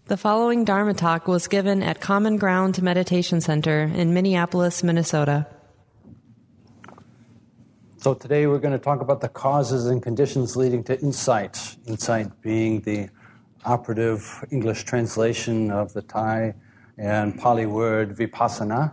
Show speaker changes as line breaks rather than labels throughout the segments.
The following Dharma talk was given at Common Ground Meditation Center in Minneapolis, Minnesota.
So today we're going to talk about the causes and conditions leading to insight. Insight being the operative English translation of the Thai and Pali word vipassana.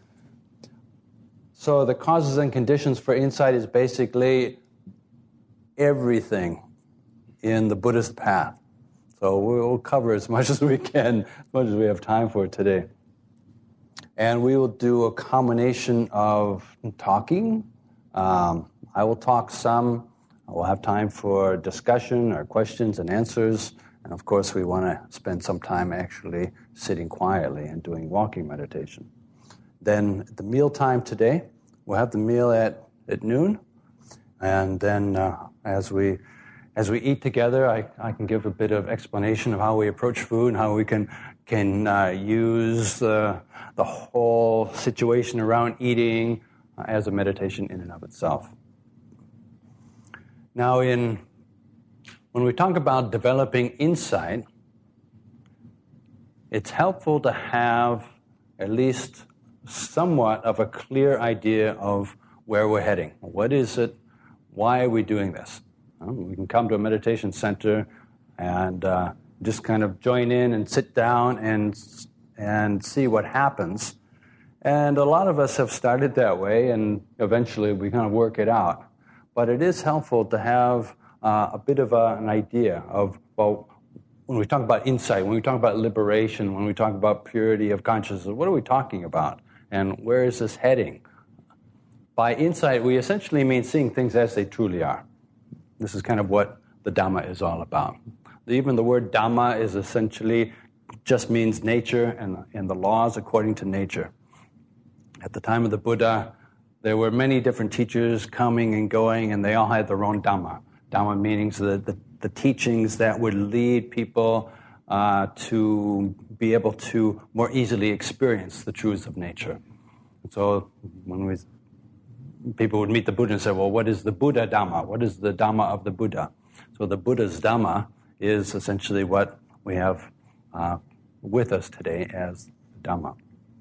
So the causes and conditions for insight is basically everything in the Buddhist path. So we'll cover as much as we can, as much as we have time for today. And we will do a combination of talking. I will talk some. We'll have time for discussion or questions and answers. And of course, we want to spend some time actually sitting quietly and doing walking meditation. Then at the meal time today, we'll have the meal at noon. And then as we eat together, I can give a bit of explanation of how we approach food and how we can use the whole situation around eating as a meditation in and of itself. Now, when we talk about developing insight, it's helpful to have at least somewhat of a clear idea of where we're heading. What is it? Why are we doing this? We can come to a meditation center and just kind of join in and sit down and see what happens. And a lot of us have started that way, and eventually we kind of work it out. But it is helpful to have a bit of an idea of, well, when we talk about insight, when we talk about liberation, when we talk about purity of consciousness, what are we talking about? And where is this heading? By insight, we essentially mean seeing things as they truly are. This is kind of what the Dhamma is all about. Even the word Dhamma is essentially just means nature and the laws according to nature. At the time of the Buddha, there were many different teachers coming and going, and they all had their own Dhamma. Dhamma meaning the teachings that would lead people to be able to more easily experience the truths of nature. And so when people would meet the Buddha and say, well, what is the Buddha Dhamma? What is the Dhamma of the Buddha? So the Buddha's Dhamma is essentially what we have with us today as Dhamma.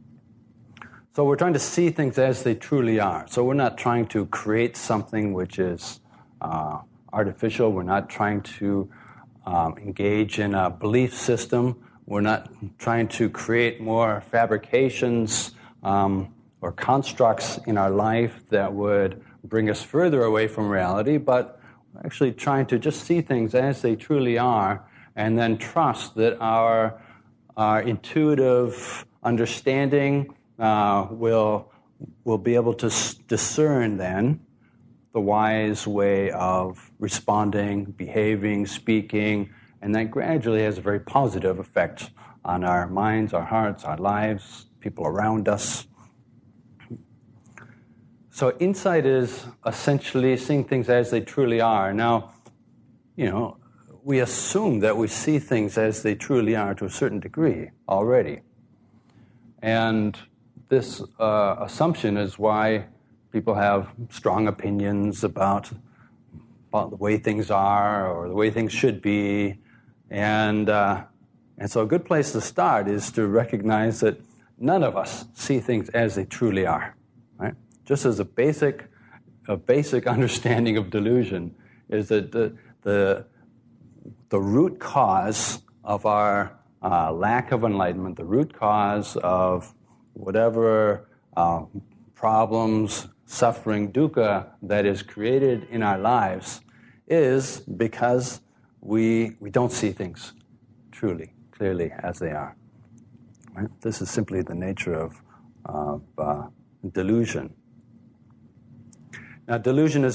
So we're trying to see things as they truly are. So we're not trying to create something which is artificial. We're not trying to engage in a belief system. We're not trying to create more fabrications or constructs in our life that would bring us further away from reality, but actually trying to just see things as they truly are and then trust that our intuitive understanding will be able to discern then the wise way of responding, behaving, speaking, and that gradually has a very positive effect on our minds, our hearts, our lives, people around us. So insight is essentially seeing things as they truly are. Now, we assume that we see things as they truly are to a certain degree already. And this assumption is why people have strong opinions about the way things are or the way things should be. And so a good place to start is to recognize that none of us see things as they truly are, right? Just as a basic understanding of delusion is that the root cause of our lack of enlightenment, the root cause of whatever problems, suffering, dukkha that is created in our lives is because we don't see things truly, clearly as they are. Right? This is simply the nature of delusion. Now, delusion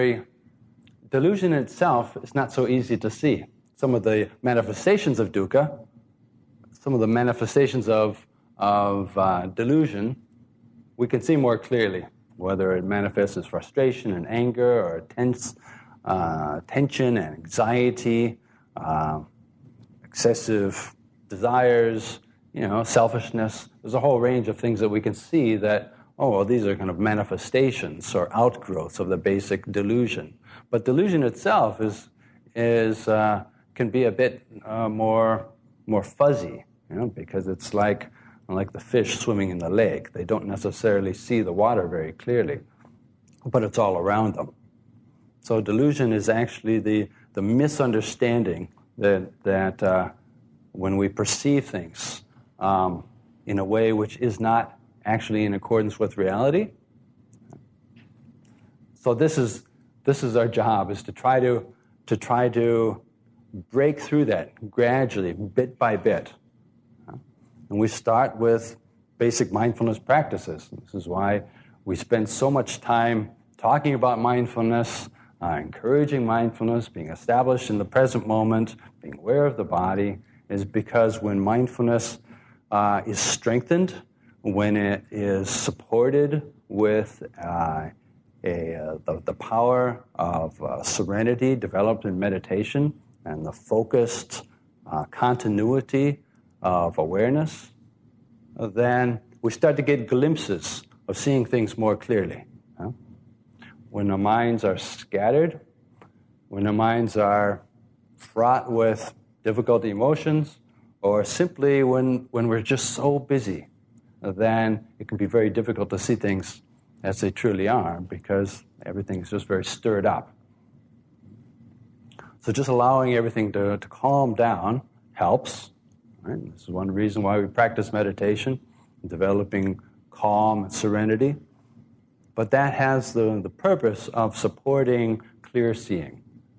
itself is not so easy to see. Some of the manifestations of dukkha, some of the manifestations of delusion, we can see more clearly, whether it manifests as frustration and anger or tension and anxiety, excessive desires, selfishness. There's a whole range of things that we can see that, these are kind of manifestations or outgrowths of the basic delusion. But delusion itself can be a bit more more fuzzy, because it's like the fish swimming in the lake. They don't necessarily see the water very clearly, but it's all around them. So delusion is actually the misunderstanding that when we perceive things in a way which is not actually in accordance with reality. So this is our job, is to try to break through that gradually, bit by bit. And we start with basic mindfulness practices. This is why we spend so much time talking about mindfulness, encouraging mindfulness, being established in the present moment, being aware of the body, is because when mindfulness is strengthened, when it is supported with the power of serenity developed in meditation and the focused continuity of awareness, then we start to get glimpses of seeing things more clearly. When our minds are scattered, when our minds are fraught with difficult emotions, or simply when we're just so busy, then it can be very difficult to see things as they truly are, because everything's just very stirred up. So just allowing everything to calm down helps. Right? This is one reason why we practice meditation, developing calm and serenity. But that has the purpose of supporting clear seeing.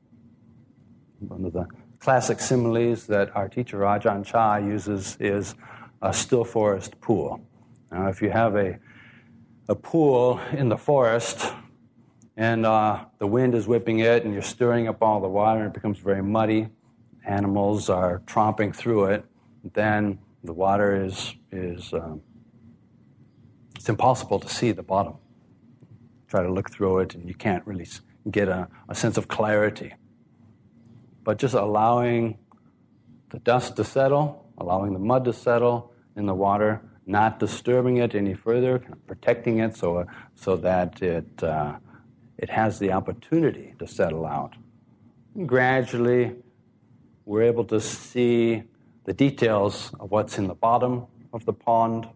One of the classic similes that our teacher Ajahn Chah uses is a still forest pool. Now, if you have a pool in the forest and the wind is whipping it and you're stirring up all the water and it becomes very muddy, animals are tromping through it, then the water is it's impossible to see the bottom. Try to look through it and you can't really get a sense of clarity. But just allowing the dust to settle, allowing the mud to settle in the water, not disturbing it any further, kind of protecting it so that it has the opportunity to settle out. And gradually, we're able to see the details of what's in the bottom of the pond.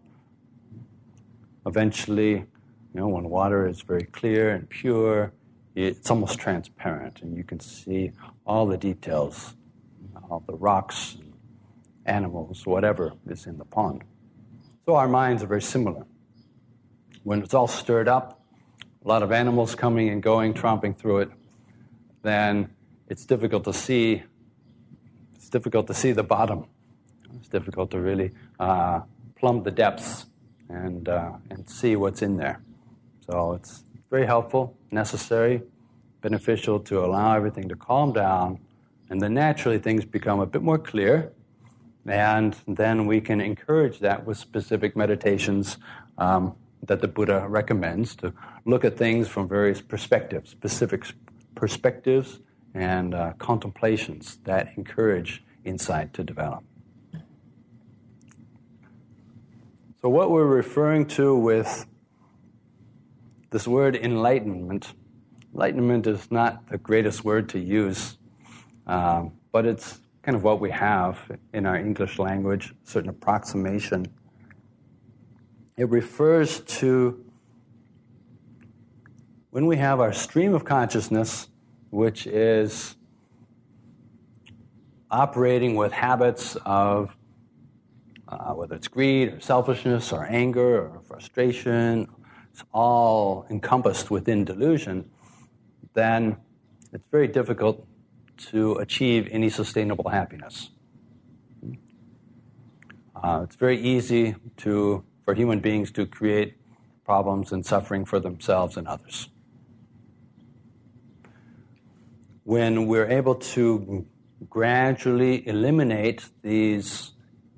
Eventually, when water is very clear and pure, it's almost transparent, and you can see all the details, all the rocks, animals, whatever is in the pond. So our minds are very similar. When it's all stirred up, a lot of animals coming and going, tromping through it, then it's difficult to see. It's difficult to see the bottom. It's difficult to really plumb the depths and see what's in there. So it's very helpful, necessary, beneficial to allow everything to calm down, and then naturally things become a bit more clear, and then we can encourage that with specific meditations that the Buddha recommends, to look at things from various perspectives, specific perspectives and contemplations that encourage insight to develop. So what we're referring to with this word enlightenment is not the greatest word to use, but it's kind of what we have in our English language, a certain approximation. It refers to when we have our stream of consciousness, which is operating with habits of whether it's greed or selfishness or anger or frustration, it's all encompassed within delusion, then it's very difficult to achieve any sustainable happiness. It's very easy for human beings to create problems and suffering for themselves and others. When we're able to gradually eliminate these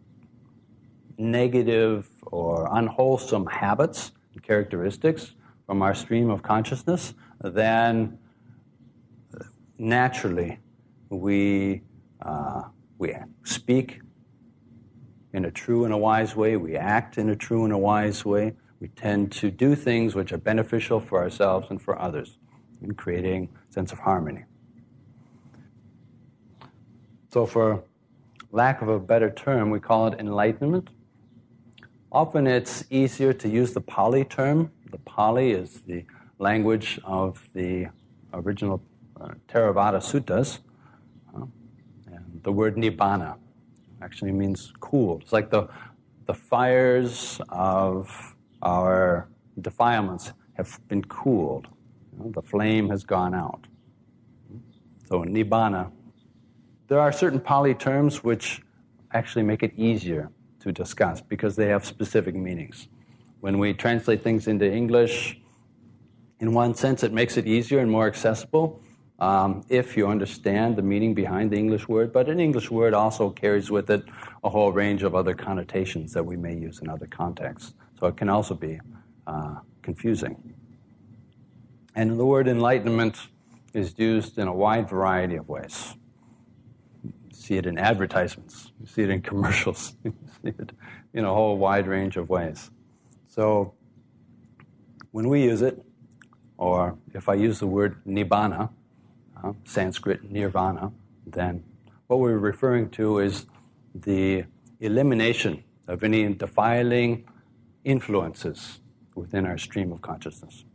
negative or unwholesome habits and characteristics from our stream of consciousness, then naturally we speak in a true and a wise way, we act in a true and a wise way, we tend to do things which are beneficial for ourselves and for others in creating a sense of harmony. So for lack of a better term, we call it enlightenment. Often it's easier to use the Pali term. The Pali is the language of the original Theravada suttas. And the word nibbana actually means cool. It's like the fires of our defilements have been cooled. The flame has gone out. So nibbana. There are certain Pali terms which actually make it easier to discuss because they have specific meanings. When we translate things into English, in one sense it makes it easier and more accessible if you understand the meaning behind the English word, but an English word also carries with it a whole range of other connotations that we may use in other contexts. So it can also be confusing. And the word enlightenment is used in a wide variety of ways. You see it in advertisements, you see it in commercials, you see it in a whole wide range of ways. So when we use it, or if I use the word nibbana, Sanskrit nirvana, then what we're referring to is the elimination of any defiling influences within our stream of consciousness.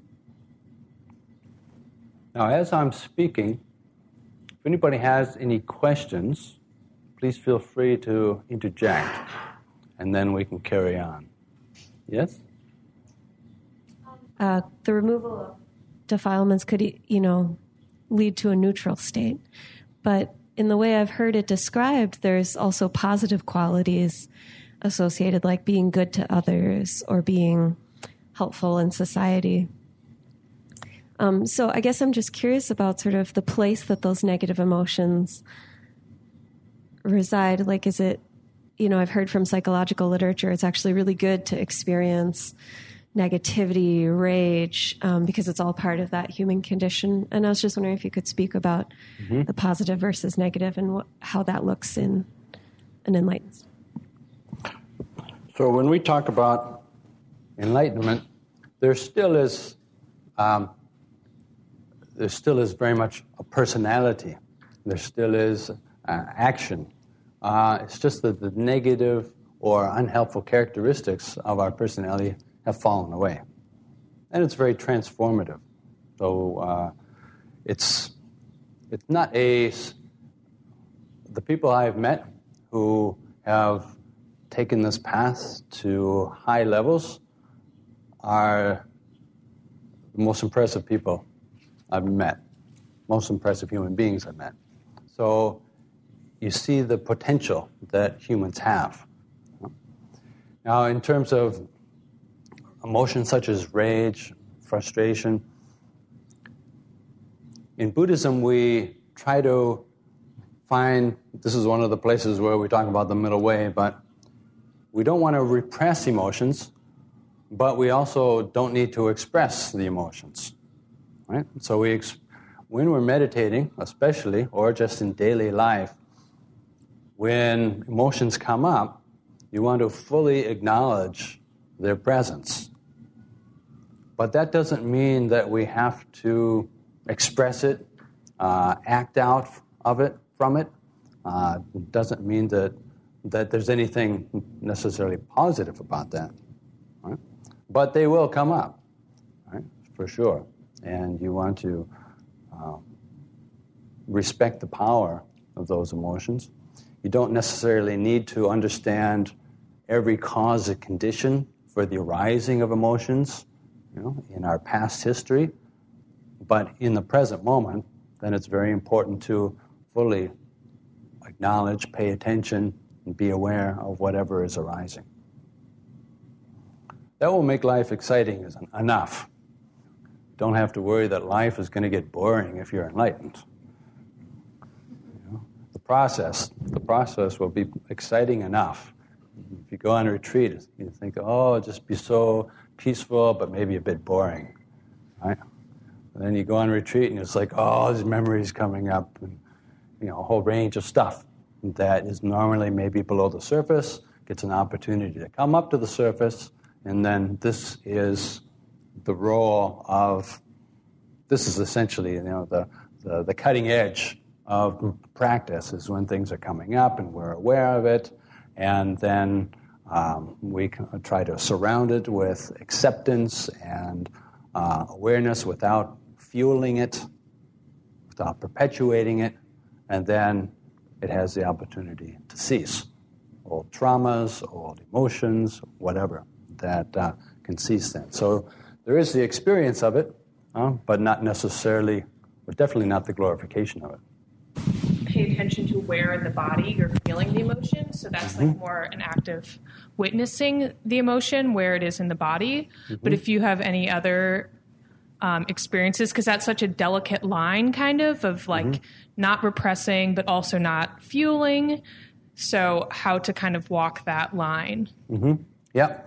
Now, as I'm speaking, if anybody has any questions, please feel free to interject, and then we can carry on. Yes?
The removal of defilements could, lead to a neutral state. But in the way I've heard it described, there's also positive qualities associated, like being good to others or being helpful in society. So I guess I'm just curious about sort of the place that those negative emotions reside. Like, is it, I've heard from psychological literature, it's actually really good to experience negativity, rage, because it's all part of that human condition. And I was just wondering if you could speak about the positive versus negative and how that looks in an enlightened state.
So when we talk about enlightenment, there still is very much a personality. There still is action. It's just that the negative or unhelpful characteristics of our personality have fallen away. And it's very transformative. So it's not the people I've met who have taken this path to high levels are the most impressive people I've met, most impressive human beings I've met. So you see the potential that humans have. Now, in terms of emotions such as rage, frustration, in Buddhism we try to find, this is one of the places where we talk about the middle way, but we don't want to repress emotions, but we also don't need to express the emotions. Right? So when we're meditating, especially, or just in daily life, when emotions come up, you want to fully acknowledge their presence. But that doesn't mean that we have to express it, act out from it. It doesn't mean that there's anything necessarily positive about that. Right? But they will come up, right? For sure. And you want to respect the power of those emotions. You don't necessarily need to understand every cause and condition for the arising of emotions, in our past history. But in the present moment, then it's very important to fully acknowledge, pay attention, and be aware of whatever is arising. That will make life exciting enough. Don't have to worry that life is going to get boring if you're enlightened. The process will be exciting enough. If you go on a retreat, you think, it'll just be so peaceful, but maybe a bit boring, right? And then you go on a retreat, and it's like, these memories coming up, and a whole range of stuff that is normally maybe below the surface gets an opportunity to come up to the surface, and then this is the role of, this is essentially, the cutting edge of practice is when things are coming up and we're aware of it, and then we can try to surround it with acceptance and awareness without fueling it, without perpetuating it, and then it has the opportunity to cease. Old traumas, old emotions, whatever, that can cease then. So there is the experience of it, but not necessarily, or definitely not the glorification of it.
Pay attention to where in the body you're feeling the emotion. So that's like more an act of witnessing the emotion where it is in the body. But if you have any other experiences, because that's such a delicate line kind of like not repressing, but also not fueling. So how to kind of walk that line.
Yeah.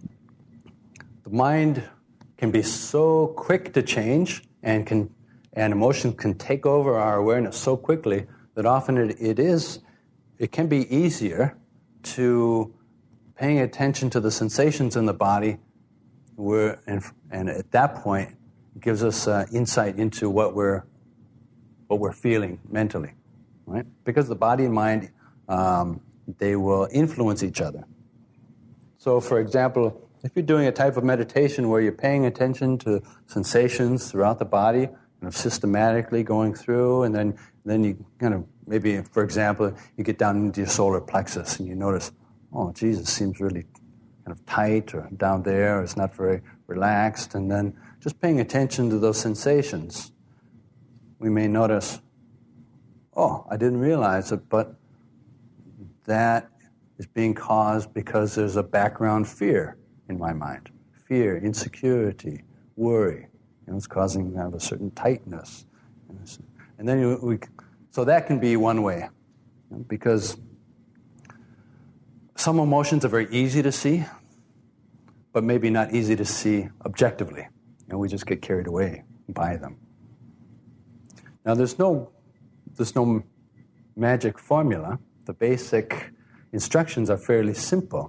The mind can be so quick to change and emotions can take over our awareness so quickly that often it can be easier to paying attention to the sensations in the body, and at that point it gives us insight into what we're feeling mentally, right? Because the body and mind, they will influence each other. So, for example, if you're doing a type of meditation where you're paying attention to sensations throughout the body, kind of systematically going through, and then you kind of, maybe, for example, you get down into your solar plexus and you notice, oh, Jesus seems really kind of tight or down there, or it's not very relaxed, and then just paying attention to those sensations, we may notice, oh, I didn't realize it, but that is being caused because there's a background fear in my mind. Fear, insecurity, worry. It's causing kind of a certain tightness. And then so that can be one way, because some emotions are very easy to see, but maybe not easy to see objectively. We just get carried away by them. Now, there's no magic formula. The basic instructions are fairly simple,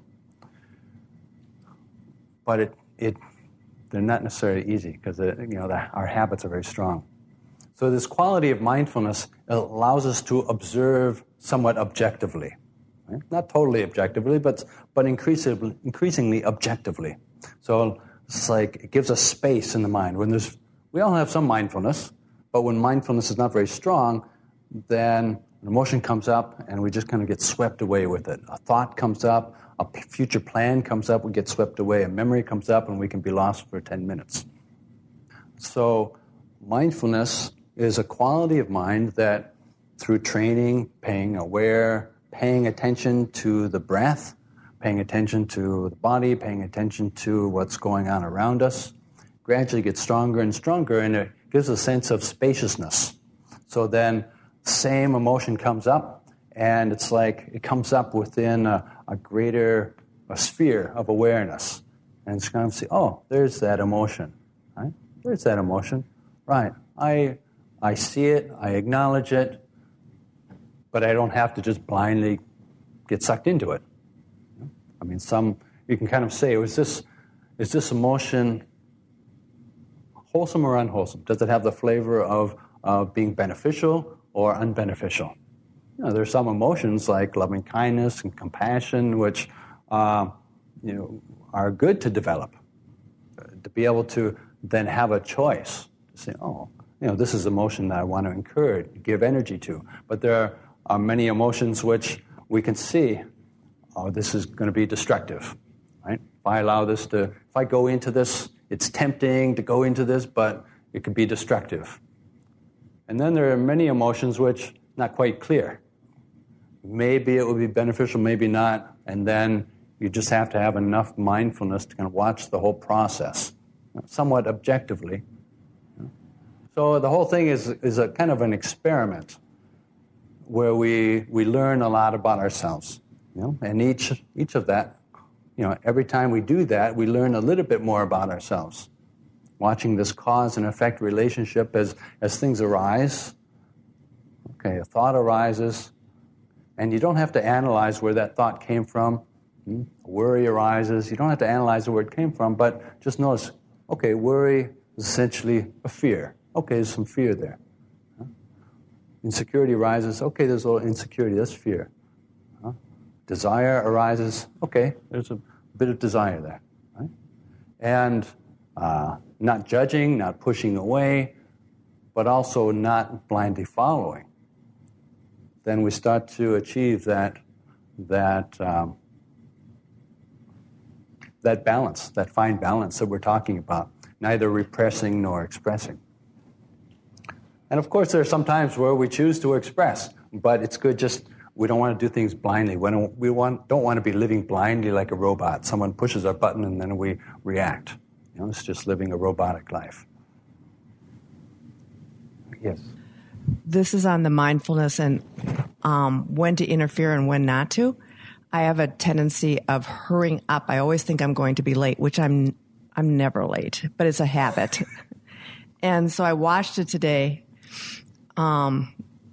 but they're not necessarily easy because our habits are very strong. So this quality of mindfulness allows us to observe somewhat objectively, right? Not totally objectively, but increasingly objectively. So it's like it gives us space in the mind. We all have some mindfulness, but when mindfulness is not very strong, then an emotion comes up and we just kind of get swept away with it. A thought comes up, a future plan comes up, we get swept away. A memory comes up and we can be lost for 10 minutes. So mindfulness is a quality of mind that through training, paying attention to the breath, paying attention to the body, paying attention to what's going on around us, gradually gets stronger and stronger, and it gives a sense of spaciousness. So then same emotion comes up, and it's like it comes up within a greater sphere of awareness. And it's kind of see, oh, there's that emotion, right? There's that emotion, right? I see it, I acknowledge it, but I don't have to just blindly get sucked into it. I mean, you can kind of say, is this emotion wholesome or unwholesome? Does it have the flavor of being beneficial or unbeneficial? There's some emotions like loving kindness and compassion, which are good to develop, to be able to then have a choice to say, oh, this is emotion that I want to encourage, give energy to. But there are many emotions which we can see, oh, this is going to be destructive, right? If I go into this, it's tempting to go into this, but it could be destructive. And then there are many emotions which not quite clear. Maybe it would be beneficial, maybe not, and then you just have to have enough mindfulness to kind of watch the whole process, somewhat objectively. So the whole thing is a kind of an experiment where we learn a lot about ourselves. And each of that, every time we do that, we learn a little bit more about ourselves. Watching this cause and effect relationship as things arise. Okay, a thought arises, and you don't have to analyze where that thought came from. A worry arises. You don't have to analyze where it came from, but just notice, okay, worry is essentially a fear. Okay, there's some fear there. insecurity arises, okay, there's a little insecurity, that's fear. Desire arises, okay, there's a bit of desire there. Right? And not judging, not pushing away, but also not blindly following. Then we start to achieve that balance, that fine balance that we're talking about, neither repressing nor expressing. And of course, there are some times where we choose to express, but it's good we don't want to do things blindly. We don't want to be living blindly like a robot. Someone pushes our button and then we react. It's just living a robotic life. Yes.
This is on the mindfulness and when to interfere and when not to. I have a tendency of hurrying up. I always think I'm going to be late, which I'm never late, but it's a habit. And so I watched it today, and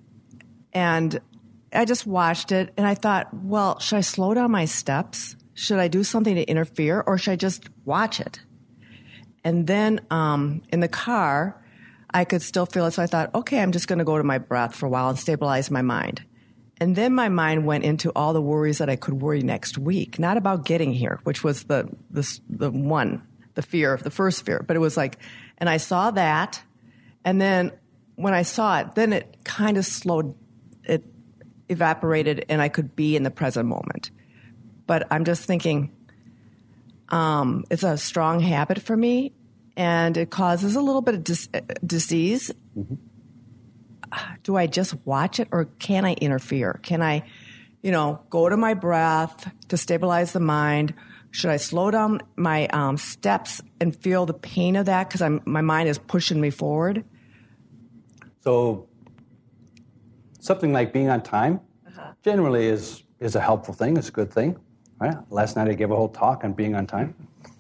I just watched it, and I thought, well, should I slow down my steps? Should I do something to interfere, or should I just watch it? And then in the car, I could still feel it, so I thought, okay, I'm just going to go to my breath for a while and stabilize my mind. And then my mind went into all the worries that I could worry next week, not about getting here, which was the fear, the first fear. But it was like, and I saw that, and then when I saw it, then it kind of slowed, it evaporated, and I could be in the present moment. But I'm just thinking, it's a strong habit for me, and it causes a little bit of disease. Mm-hmm. Do I just watch it, or can I interfere? Can I, go to my breath to stabilize the mind? Should I slow down my steps and feel the pain of that because my mind is pushing me forward?
So something like being on time generally is a helpful thing. It's a good thing. Right? Last night I gave a whole talk on being on time.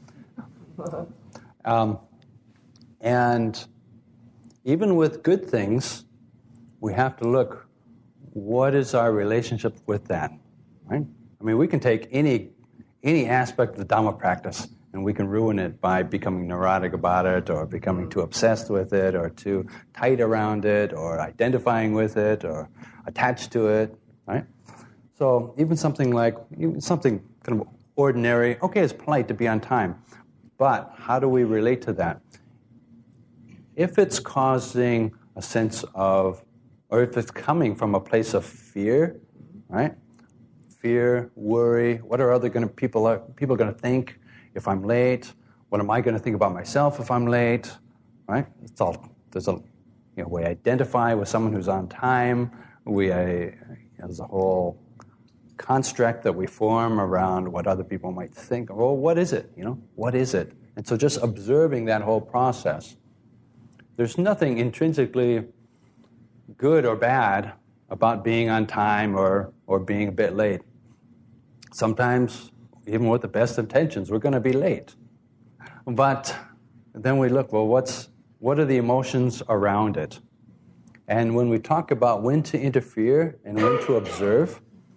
And even with good things, we have to look, what is our relationship with that, right? I mean, we can take any aspect of the Dhamma practice and we can ruin it by becoming neurotic about it or becoming too obsessed with it or too tight around it or identifying with it or attached to it, right? So even something kind of ordinary, okay, it's polite to be on time, but how do we relate to that? If it's causing a sense of, or if it's coming from a place of fear, right? Fear, worry. What are people going to think if I'm late? What am I going to think about myself if I'm late? Right? We identify with someone who's on time. There's a whole construct that we form around what other people might think. Well, what is it? What is it? And so just observing that whole process. There's nothing intrinsically good or bad about being on time or being a bit late. Sometimes, even with the best intentions, we're going to be late. But then we look, well, what are the emotions around it? And when we talk about when to interfere and when to observe,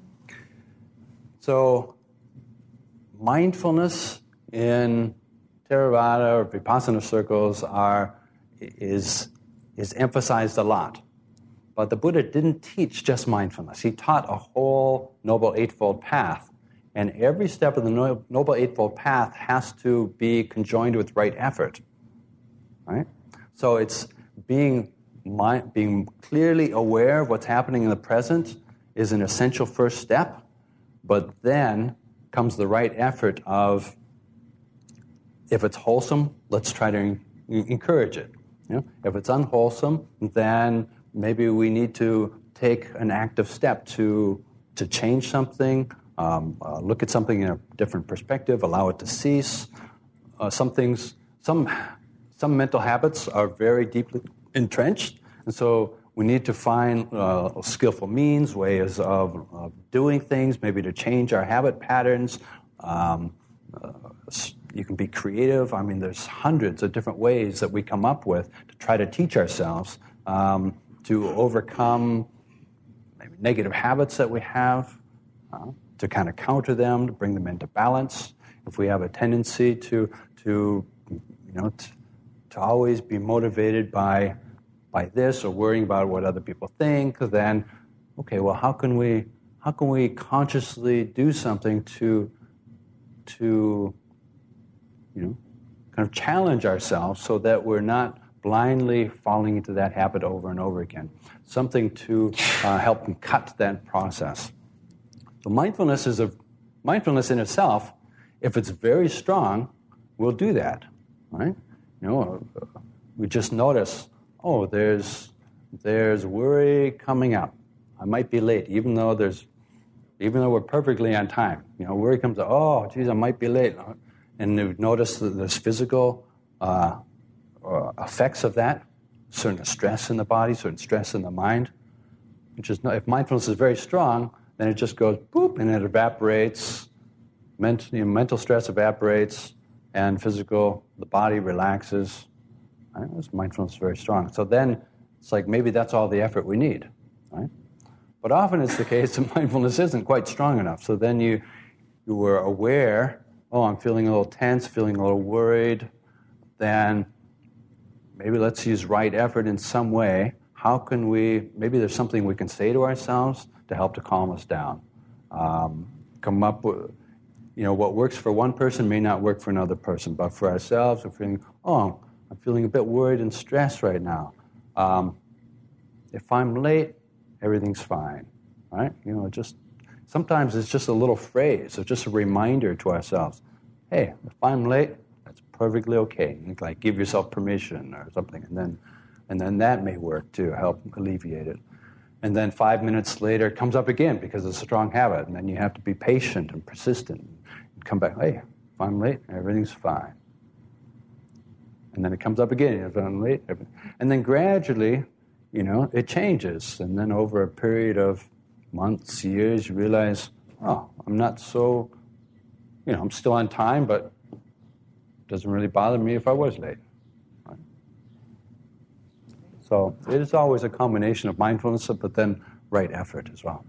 so mindfulness in Theravada or Vipassana circles is emphasized a lot. But the Buddha didn't teach just mindfulness. He taught a whole Noble Eightfold Path. And every step of the Noble Eightfold Path has to be conjoined with right effort. Right? So it's being clearly aware of what's happening in the present is an essential first step. But then comes the right effort of, if it's wholesome, let's try to encourage it. If it's unwholesome, then maybe we need to take an active step to change something, look at something in a different perspective, allow it to cease. Some mental habits are very deeply entrenched, and so we need to find skillful means, ways of doing things, maybe to change our habit patterns. You can be creative. I mean, there's hundreds of different ways that we come up with to try to teach ourselves to overcome maybe negative habits that we have, to kind of counter them, to bring them into balance. If we have a tendency to always be motivated by by this or worrying about what other people think, then, okay, well, how can we consciously do something to kind of challenge ourselves so that we're not blindly falling into that habit over and over again? Something to help cut that process. So mindfulness in itself, if it's very strong, will do that, right? We just notice, oh, there's worry coming up. I might be late, even though we're perfectly on time. Worry comes up, oh, geez, I might be late. And you notice that there's physical effects of that, certain stress in the body, certain stress in the mind. If mindfulness is very strong, then it just goes boop, and it evaporates. Mental stress evaporates, and the body relaxes. Right? Mindfulness is very strong. So then it's like maybe that's all the effort we need, right? But often it's the case that mindfulness isn't quite strong enough. So then you were aware, oh, I'm feeling a little tense, feeling a little worried. Then maybe let's use right effort in some way. Maybe there's something we can say to ourselves to help to calm us down. Come up with, what works for one person may not work for another person, but for ourselves, we're feeling, I'm feeling a bit worried and stressed right now. If I'm late, everything's fine, right? Sometimes it's just a little phrase, or just a reminder to ourselves. Hey, if I'm late, that's perfectly okay. You can give yourself permission or something, and then that may work to help alleviate it. And then 5 minutes later, it comes up again because it's a strong habit, and then you have to be patient and persistent and come back. Hey, if I'm late, everything's fine. And then it comes up again. If I'm late, and then gradually, it changes. And then over a period of months, years, you realize, oh, I'm not so, I'm still on time, but it doesn't really bother me if I was late. Right? So it is always a combination of mindfulness, but then right effort as well.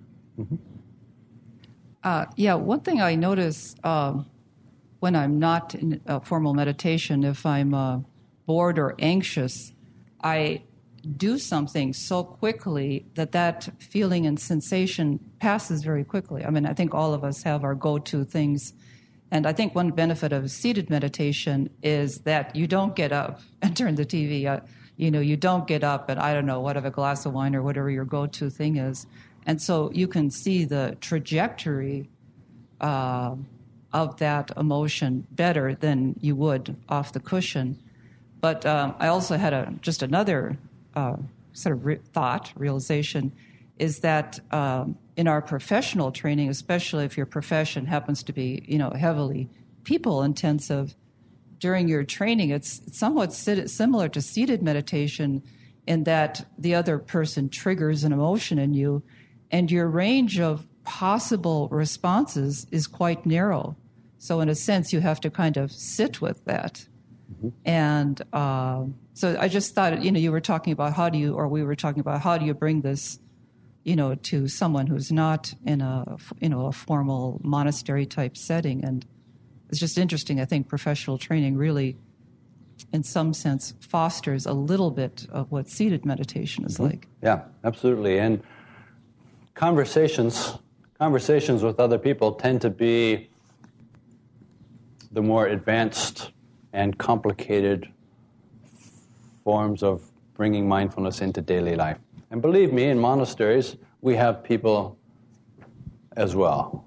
Mm-hmm.
One thing I notice when I'm not in a formal meditation, if I'm bored or anxious, I do something so quickly that feeling and sensation passes very quickly. I mean, I think all of us have our go-to things. And I think one benefit of seated meditation is that you don't get up and turn the TV. You don't get up and, I don't know, have a glass of wine or whatever your go-to thing is. And so you can see the trajectory of that emotion better than you would off the cushion. But I also had just another realization, is that in our professional training, especially if your profession happens to be, heavily people-intensive, during your training, it's somewhat similar to seated meditation in that the other person triggers an emotion in you, and your range of possible responses is quite narrow. So in a sense, you have to kind of sit with that. Mm-hmm. And so I just thought, you were talking about we were talking about how do you bring this, to someone who's not in a formal monastery type setting. And it's just interesting. I think professional training really, in some sense, fosters a little bit of what seated meditation is like.
Yeah, absolutely. And conversations with other people tend to be the more advanced and complicated forms of bringing mindfulness into daily life. And believe me, in monasteries, we have people as well.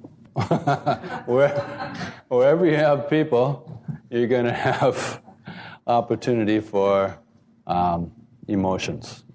Wherever you have people, you're going to have opportunity for emotions.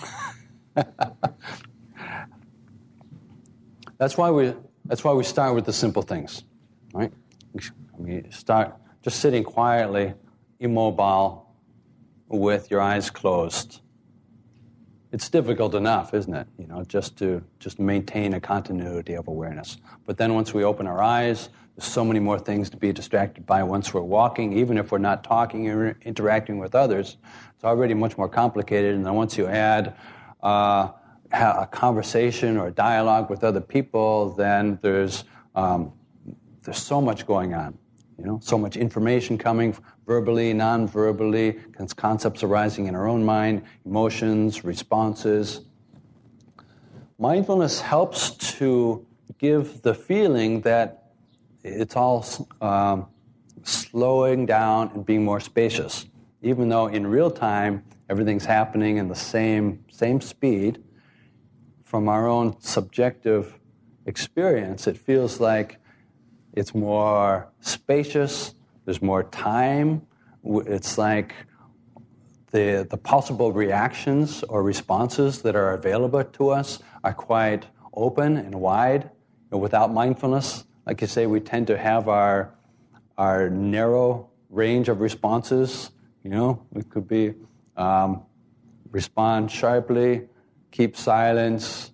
That's why we start with the simple things, right? We start just sitting quietly, immobile, with your eyes closed. It's difficult enough, isn't it? Just to maintain a continuity of awareness. But then once we open our eyes, there's so many more things to be distracted by once we're walking. Even if we're not talking or interacting with others, it's already much more complicated. And then once you add a conversation or a dialogue with other people, then there's so much going on. So much information coming verbally, non-verbally, concepts arising in our own mind, emotions, responses. Mindfulness helps to give the feeling that it's all slowing down and being more spacious. Even though in real time everything's happening in the same speed, from our own subjective experience, it feels like it's more spacious, there's more time. It's like the possible reactions or responses that are available to us are quite open and wide. Without mindfulness, like you say, we tend to have our narrow range of responses. It could be respond sharply, keep silence.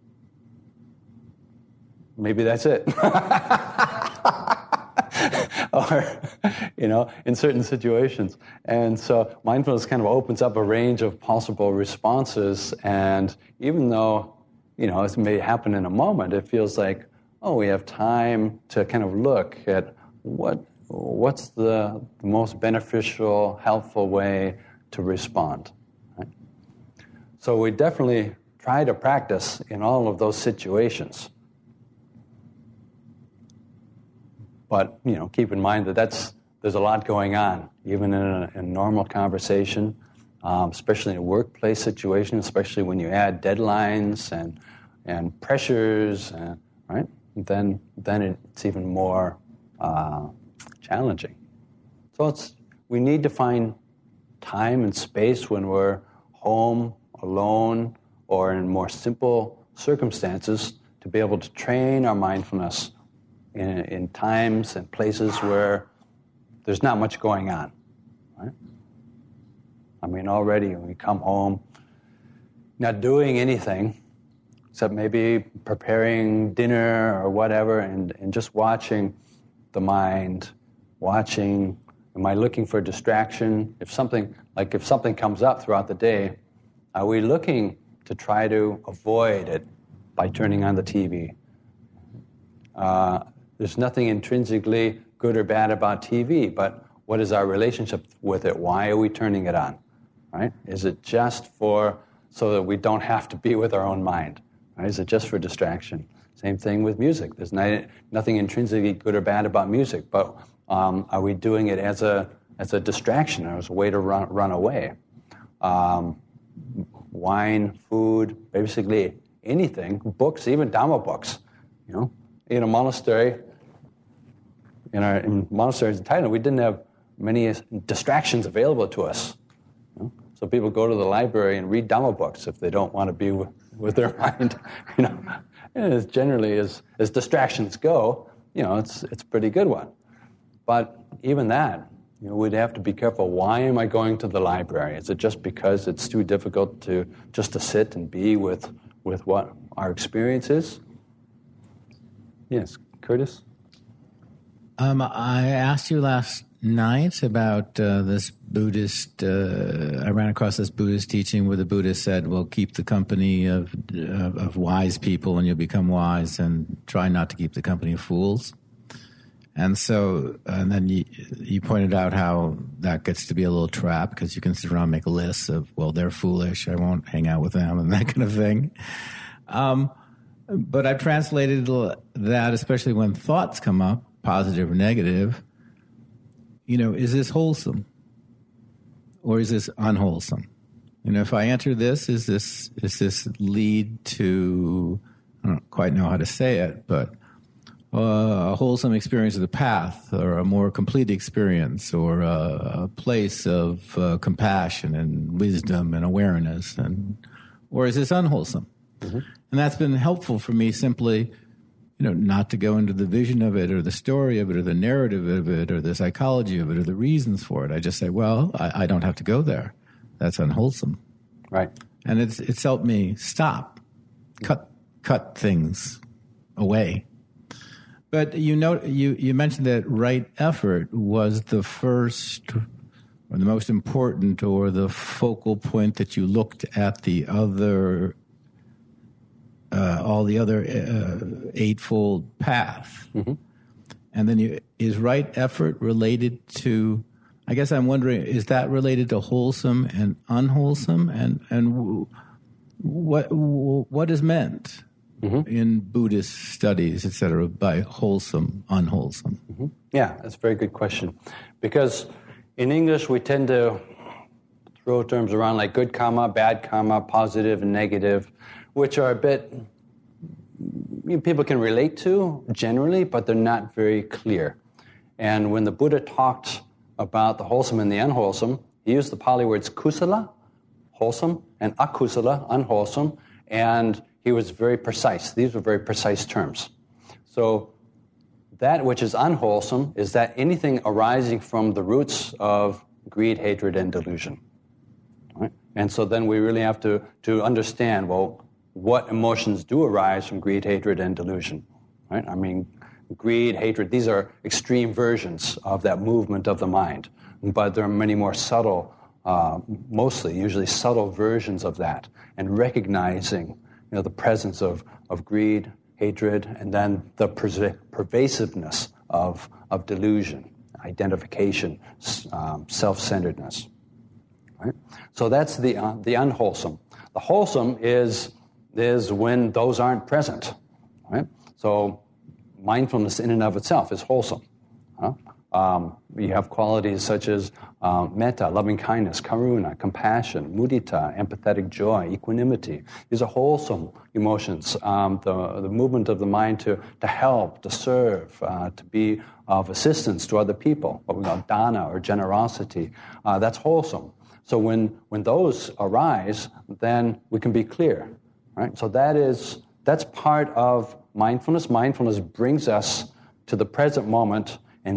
Maybe that's it. Or, in certain situations. And so mindfulness kind of opens up a range of possible responses. And even though, it may happen in a moment, it feels like, we have time to kind of look at what's the most beneficial, helpful way to respond. Right? So we definitely try to practice in all of those situations. But, keep in mind that there's a lot going on, even in a normal conversation, especially in a workplace situation, especially when you add deadlines and pressures, right? Then it's even more challenging. So we need to find time and space when we're home, alone, or in more simple circumstances to be able to train our mindfulness in times and places where there's not much going on, right? Already when we come home, not doing anything except maybe preparing dinner or whatever, and just watching the mind, am I looking for distraction? If something comes up throughout the day, are we looking to try to avoid it by turning on the TV? There's nothing intrinsically good or bad about TV, but what is our relationship with it? Why are we turning it on? Right? Is it just so that we don't have to be with our own mind? Right? Is it just for distraction? Same thing with music. There's nothing intrinsically good or bad about music, but are we doing it as a distraction or as a way to run away? Wine, food, basically anything, books, even Dhamma books. In a monastery, in monasteries in Thailand, we didn't have many distractions available to us. So people go to the library and read Dhamma books if they don't want to be with their mind. And as generally as distractions go, it's a pretty good one. But even that, we'd have to be careful. Why am I going to the library? Is it just because it's too difficult to sit and be with what our experience is? Yes, Curtis?
I asked you last night about this Buddhist, I ran across this Buddhist teaching where the Buddha said, well, keep the company of wise people and you'll become wise, and try not to keep the company of fools. And then you pointed out how that gets to be a little trap because you can sit around and make lists of, well, they're foolish, I won't hang out with them, and that kind of thing. But I've translated that, especially when thoughts come up, positive or negative, is this wholesome or is this unwholesome? If I enter this, is this lead to, I don't quite know how to say it, but a wholesome experience of the path, or a more complete experience, or a place of compassion and wisdom and awareness, or is this unwholesome? Mm-hmm. And that's been helpful for me, simply, not to go into the vision of it or the story of it or the narrative of it or the psychology of it or the reasons for it. I just say, well, I don't have to go there. That's unwholesome.
Right.
And it's helped me stop, cut things away. But you mentioned that right effort was the first or the most important or the focal point that you looked at the other all the other eightfold path. Mm-hmm. And then is right effort related to, I guess I'm wondering, is that related to wholesome and unwholesome? And what is meant in Buddhist studies, et cetera, by wholesome, unwholesome?
Yeah, that's a very good question. Because in English, we tend to throw terms around like good karma, bad karma, positive and negative, which are a bit, people can relate to generally, but they're not very clear. And when the Buddha talked about the wholesome and the unwholesome, he used the Pali words kusala, wholesome, and akusala, unwholesome, and he was very precise. These were very precise terms. So that which is unwholesome is that anything arising from the roots of greed, hatred, and delusion. Right? And so then we really have to understand, well, what emotions do arise from greed, hatred, and delusion. Right? I mean, greed, hatred, these are extreme versions of that movement of the mind. But there are many more subtle, usually subtle versions of that. And recognizing the presence of greed, hatred, and then the pervasiveness of delusion, identification, self-centeredness. Right? So that's the unwholesome. The wholesome is when those aren't present. Right? So mindfulness in and of itself is wholesome. You have qualities such as metta, loving kindness, karuna, compassion, mudita, empathetic joy, equanimity. These are wholesome emotions. The movement of the mind to help, to serve, to be of assistance to other people, what we call dana or generosity. That's wholesome. So when those arise, then we can be clear. Right? So that's part of mindfulness. Mindfulness brings us to the present moment and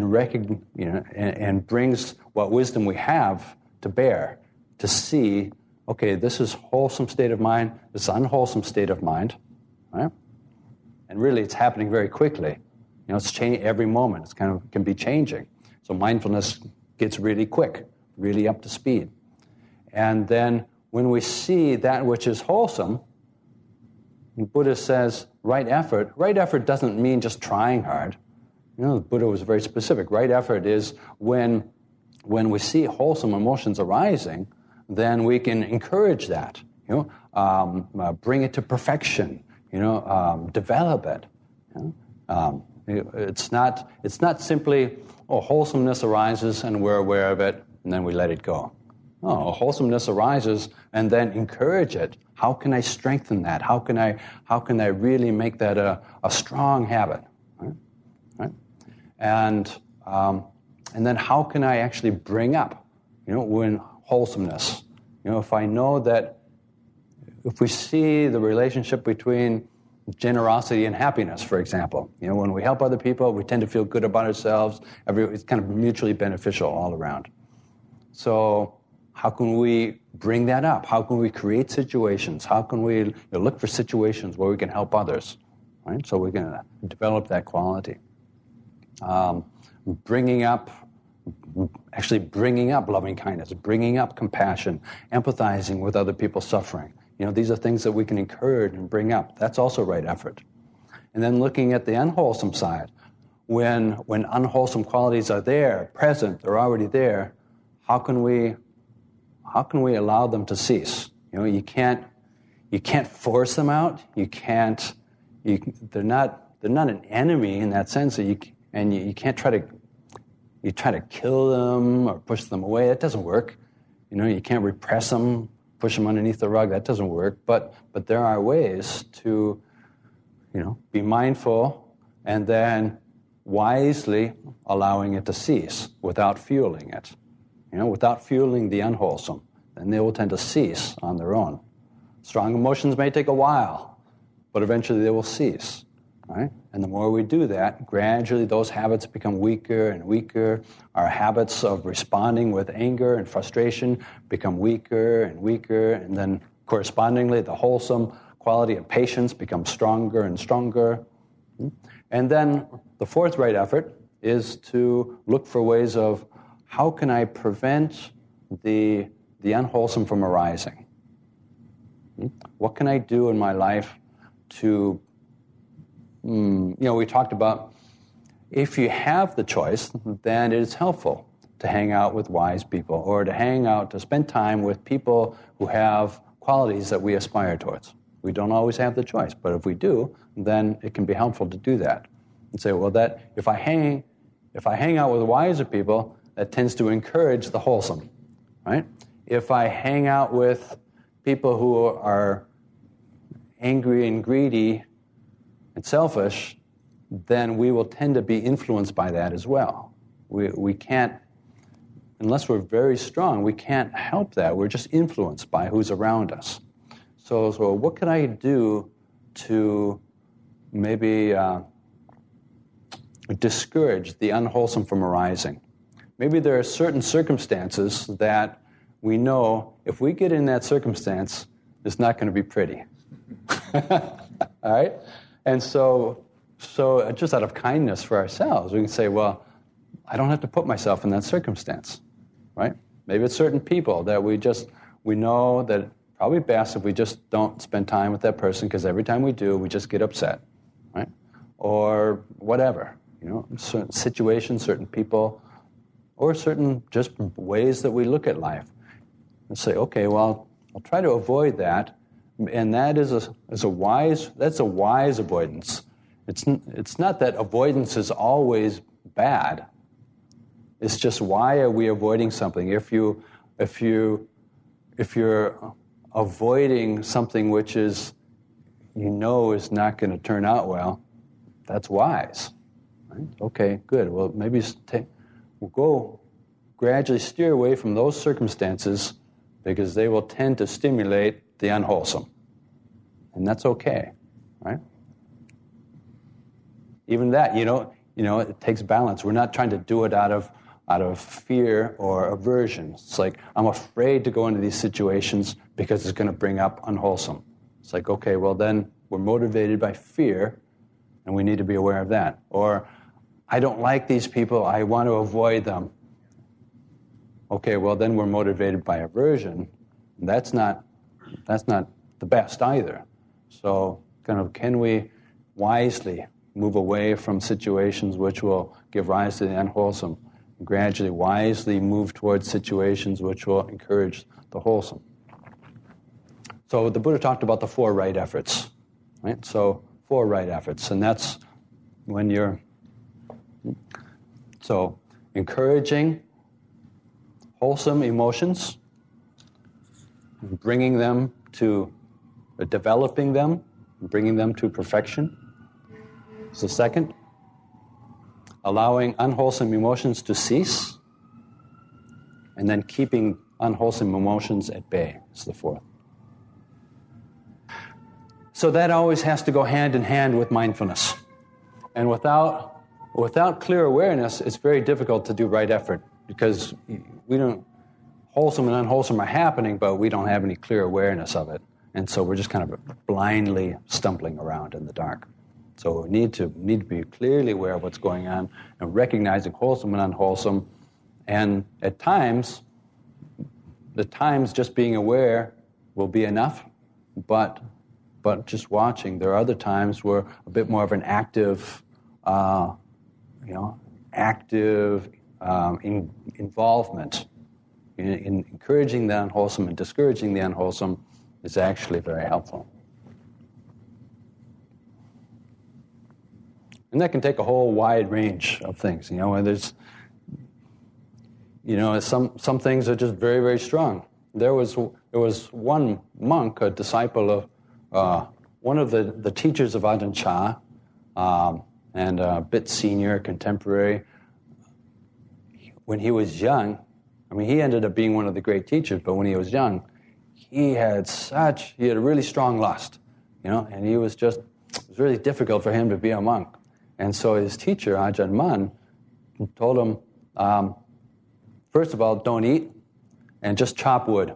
and brings what wisdom we have to bear, to see, okay, this is wholesome state of mind, this is unwholesome state of mind, right? And really, it's happening very quickly. It's changing every moment. It's can be changing. So mindfulness gets really quick, really up to speed. And then when we see that which is wholesome, the Buddha says right effort. Right effort doesn't mean just trying hard. The Buddha was very specific. Right effort is when we see wholesome emotions arising, then we can encourage that. Bring it to perfection. Develop it. It's not simply wholesomeness arises and we're aware of it and then we let it go. No, wholesomeness arises and then encourage it. How can I strengthen that? How can I really make that a strong habit? Right? And then how can I actually bring up, when wholesomeness? If I know that, if we see the relationship between generosity and happiness, for example, when we help other people, we tend to feel good about ourselves. It's kind of mutually beneficial all around. So how can we bring that up? How can we create situations? How can we look for situations where we can help others? Right? So we can develop that quality. Bringing up loving kindness, bringing up compassion, empathizing with other people's suffering. These are things that we can encourage and bring up. That's also right effort. And then looking at the unwholesome side, when unwholesome qualities are there, present, they're already there, how can we allow them to cease? You can't force them out. They're not an enemy in that sense. You can't try to kill them or push them away. That doesn't work. You can't repress them, push them underneath the rug. That doesn't work. But there are ways to, be mindful and then wisely allowing it to cease without fueling it. Without fueling the unwholesome, then they will tend to cease on their own. Strong emotions may take a while, but eventually they will cease. Right? And the more we do that, gradually those habits become weaker and weaker. Our habits of responding with anger and frustration become weaker and weaker, and then correspondingly the wholesome quality of patience becomes stronger and stronger. And then the fourth right effort is to look for ways of how can I prevent the unwholesome from arising? What can I do in my life to we talked about if you have the choice, then it is helpful to hang out with wise people, or to spend time with people who have qualities that we aspire towards. We don't always have the choice, but if we do, then it can be helpful to do that. And say, well, that if I hang out with wiser people, that tends to encourage the wholesome, right? If I hang out with people who are angry and greedy and selfish, then we will tend to be influenced by that as well. We can't, unless we're very strong, we can't help that. We're just influenced by who's around us. So what can I do to maybe discourage the unwholesome from arising? Maybe there are certain circumstances that we know if we get in that circumstance, it's not going to be pretty. All right? And so just out of kindness for ourselves, we can say, well, I don't have to put myself in that circumstance, right? Maybe it's certain people that we know that probably best if we just don't spend time with that person, because every time we do, we just get upset, right? Or whatever, certain situations, certain people, or certain just ways that we look at life. And say, okay, well, I'll try to avoid that, and that is a wise avoidance. It's not that avoidance is always bad. It's just, why are we avoiding something? If you're avoiding something which is is not going to turn out well, that's wise. Right? Okay, good. Well, maybe we'll go gradually steer away from those circumstances, because they will tend to stimulate the unwholesome, and that's okay, right? Even that, it takes balance. We're not trying to do it out of fear or aversion. It's like, I'm afraid to go into these situations because it's going to bring up unwholesome. It's like, okay, well then we're motivated by fear, and we need to be aware of that. Or, I don't like these people, I want to avoid them. Okay, well then we're motivated by aversion. And that's not the best either. So can we wisely move away from situations which will give rise to the unwholesome, and gradually, wisely move towards situations which will encourage the wholesome? So the Buddha talked about the 4 right efforts, right? So 4 right efforts, and that's when you're encouraging wholesome emotions, bringing them to, developing them, bringing them to perfection. It's the second. Allowing unwholesome emotions to cease, and then keeping unwholesome emotions at bay is the 4th. So that always has to go hand in hand with mindfulness. And without clear awareness, it's very difficult to do right effort, because wholesome and unwholesome are happening, but we don't have any clear awareness of it. And so we're just kind of blindly stumbling around in the dark. So we need to be clearly aware of what's going on and recognizing wholesome and unwholesome. And at times just being aware will be enough, but just watching. There are other times where a bit more of an active involvement in encouraging the unwholesome and discouraging the unwholesome is actually very helpful. And that can take a whole wide range of things. And there's, some things are just very, very strong. There was one monk, a disciple of one of the teachers of Ajahn Chah, and a bit senior, contemporary. When he was young, he ended up being one of the great teachers, but when he was young, he had a really strong lust, and it was really difficult for him to be a monk. And so his teacher, Ajahn Mun, told him, first of all, don't eat, and just chop wood.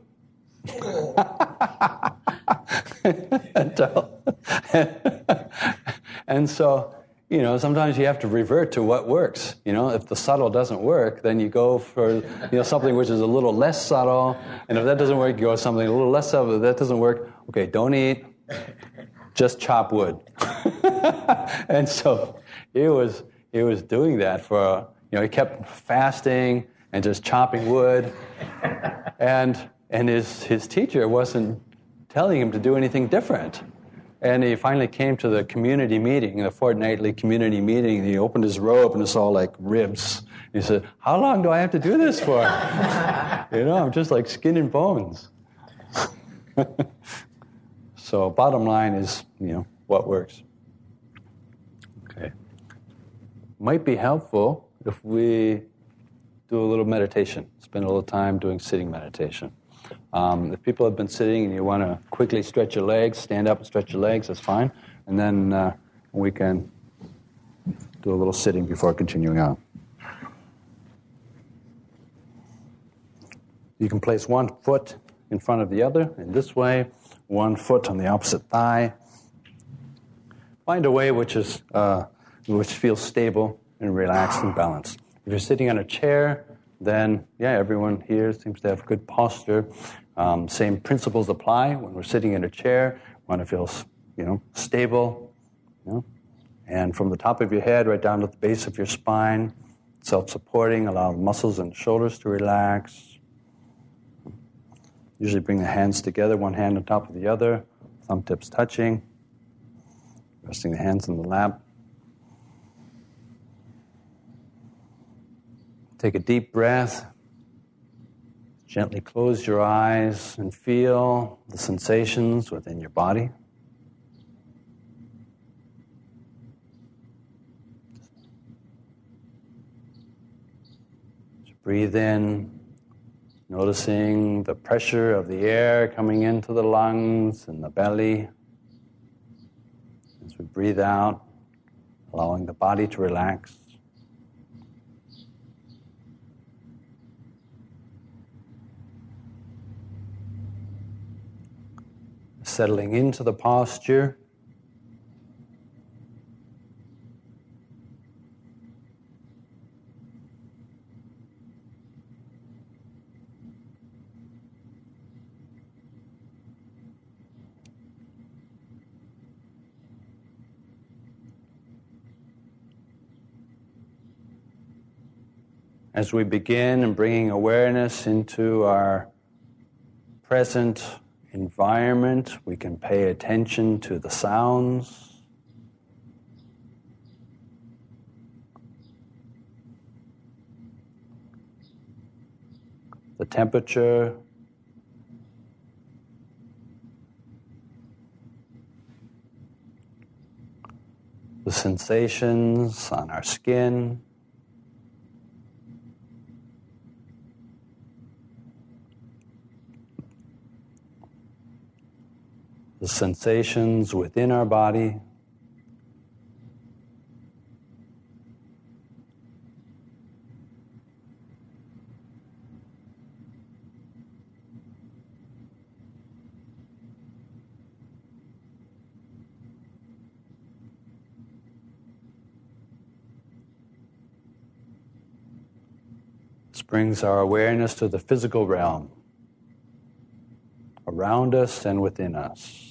And so, sometimes you have to revert to what works. If the subtle doesn't work, then you go for, something which is a little less subtle. And if that doesn't work, you go with something a little less subtle. If that doesn't work, okay, don't eat, just chop wood. And so he he was doing that for, he kept fasting and just chopping wood. And his teacher wasn't telling him to do anything different. And he finally came to the community meeting, the fortnightly community meeting, and he opened his robe and it's all like ribs. He said, "How long do I have to do this for?" I'm just like skin and bones. So bottom line is, what works. Okay. Might be helpful if we do a little meditation, spend a little time doing sitting meditation. If people have been sitting and you want to quickly stretch your legs, stand up and stretch your legs, that's fine. And then we can do a little sitting before continuing on. You can place one foot in front of the other in this way, one foot on the opposite thigh. Find a way which feels stable and relaxed and balanced. If you're sitting on a chair, then, everyone here seems to have good posture. Same principles apply when we're sitting in a chair. We want to feel, stable. And from the top of your head right down to the base of your spine, self-supporting, allow the muscles and shoulders to relax. Usually bring the hands together, one hand on top of the other, thumb tips touching, resting the hands in the lap. Take a deep breath. Gently close your eyes and feel the sensations within your body. Just breathe in, noticing the pressure of the air coming into the lungs and the belly. As we breathe out, allowing the body to relax. Settling into the posture. As we begin and bringing awareness into our present environment, we can pay attention to the sounds. The temperature. The sensations on our skin. The sensations within our body. This brings our awareness to the physical realm, around us and within us.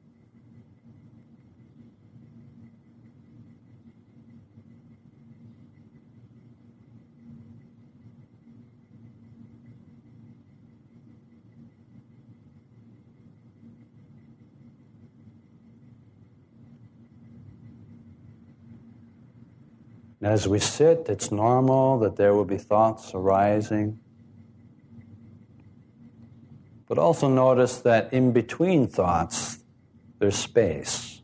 As we sit, it's normal that there will be thoughts arising. But also notice that in between thoughts, there's space.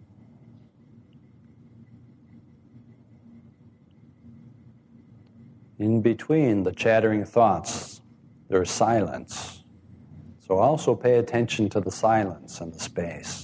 In between the chattering thoughts, there's silence. So also pay attention to the silence and the space.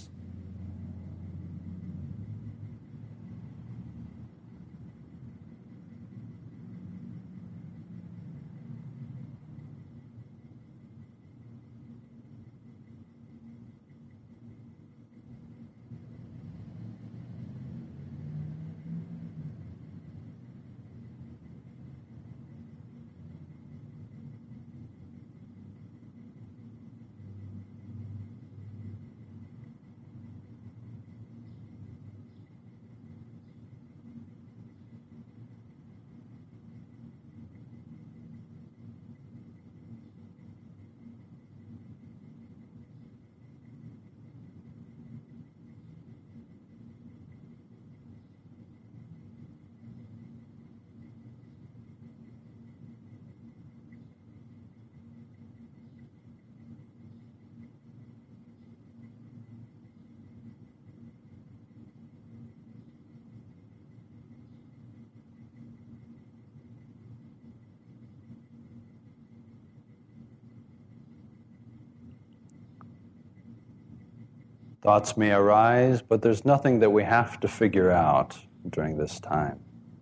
Thoughts may arise, but there's nothing that we have to figure out during this time.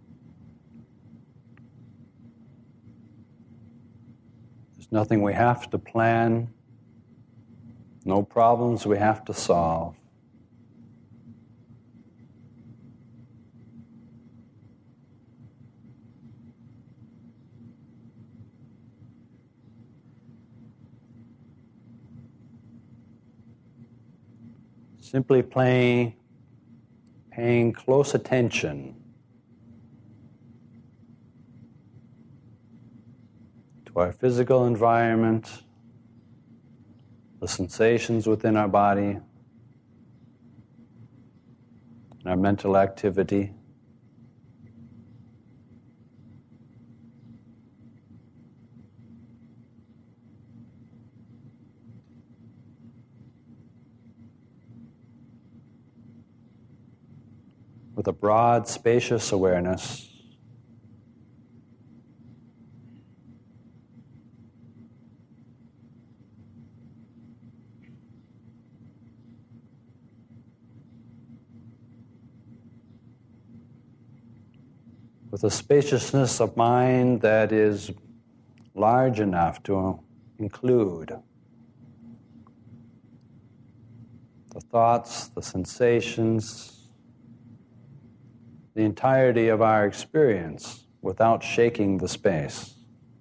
There's nothing we have to plan, no problems we have to solve. Simply paying close attention to our physical environment, the sensations within our body, and our mental activity. With a broad, spacious awareness. With a spaciousness of mind that is large enough to include the thoughts, the sensations, the entirety of our experience without shaking the space.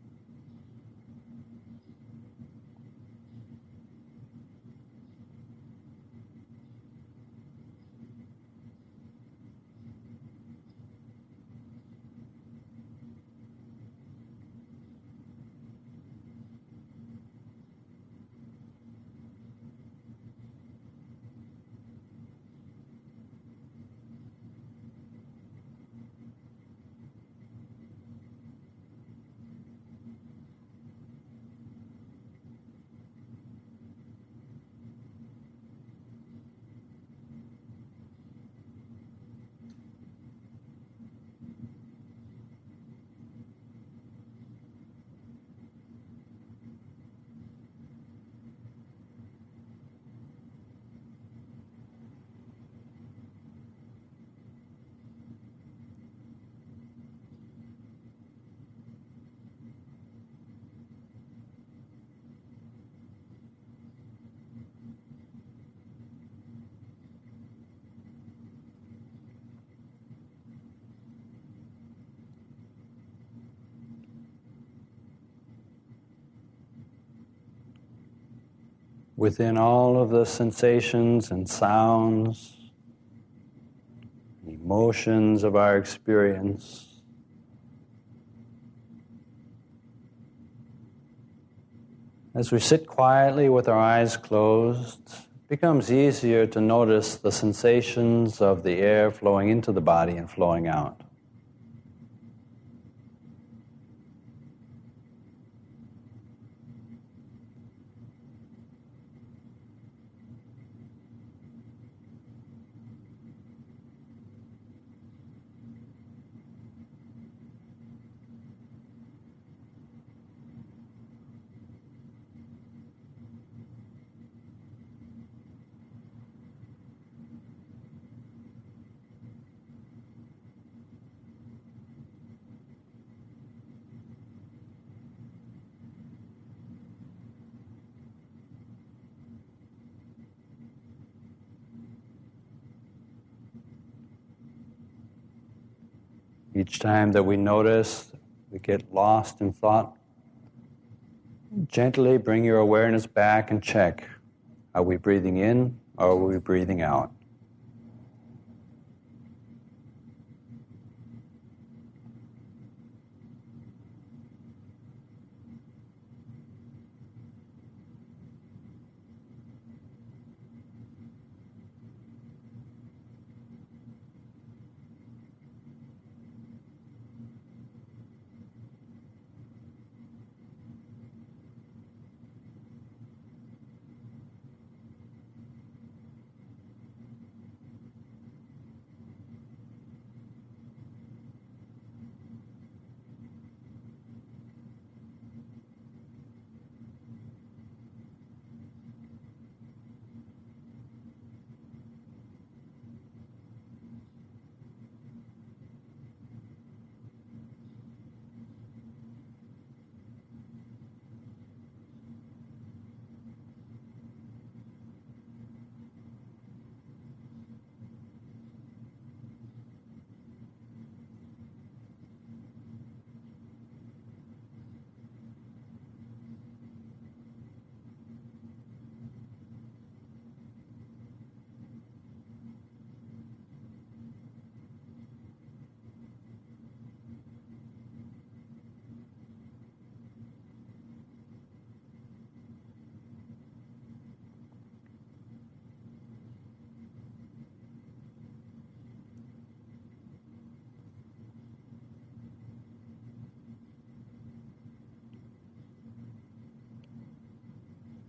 Within all of the sensations and sounds, emotions of our experience, as we sit quietly with our eyes closed, it becomes easier to notice the sensations of the air flowing into the body and flowing out. Each time that we notice, we get lost in thought, gently bring your awareness back and check, are we breathing in or are we breathing out?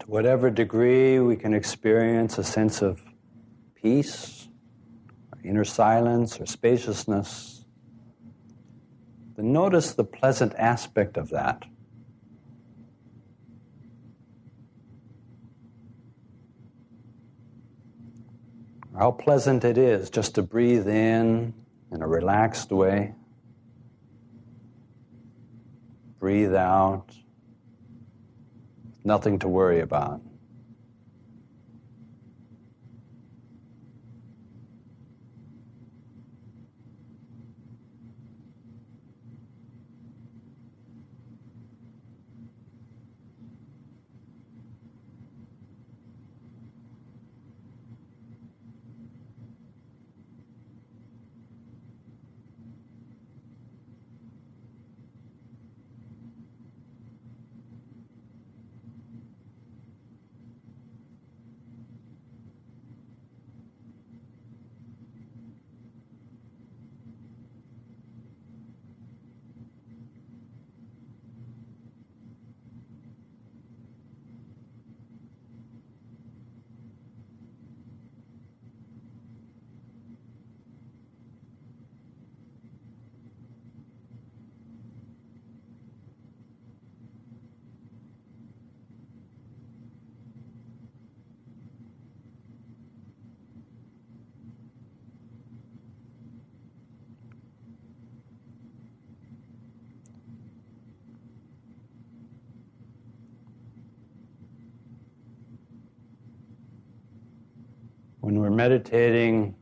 To whatever degree we can experience a sense of peace, or inner silence, or spaciousness, then notice the pleasant aspect of that. How pleasant it is just to breathe in a relaxed way, breathe out, nothing to worry about. When we're meditating,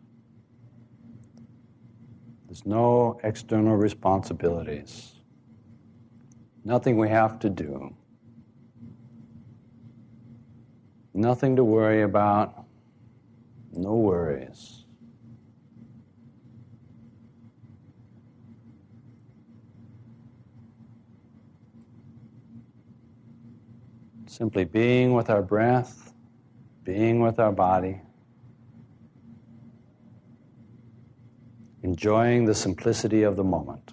there's no external responsibilities, nothing we have to do, nothing to worry about, no worries. Simply being with our breath, being with our body, enjoying the simplicity of the moment.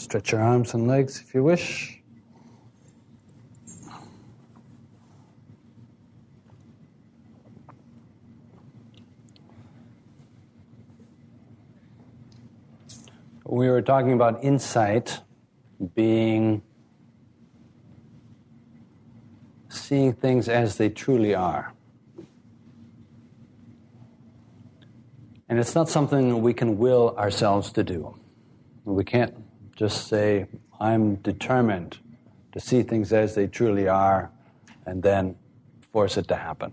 Stretch your arms and legs if you wish. We were talking about insight being seeing things as they truly are. And it's not something that we can will ourselves to do. We can't just say, I'm determined to see things as they truly are, and then force it to happen.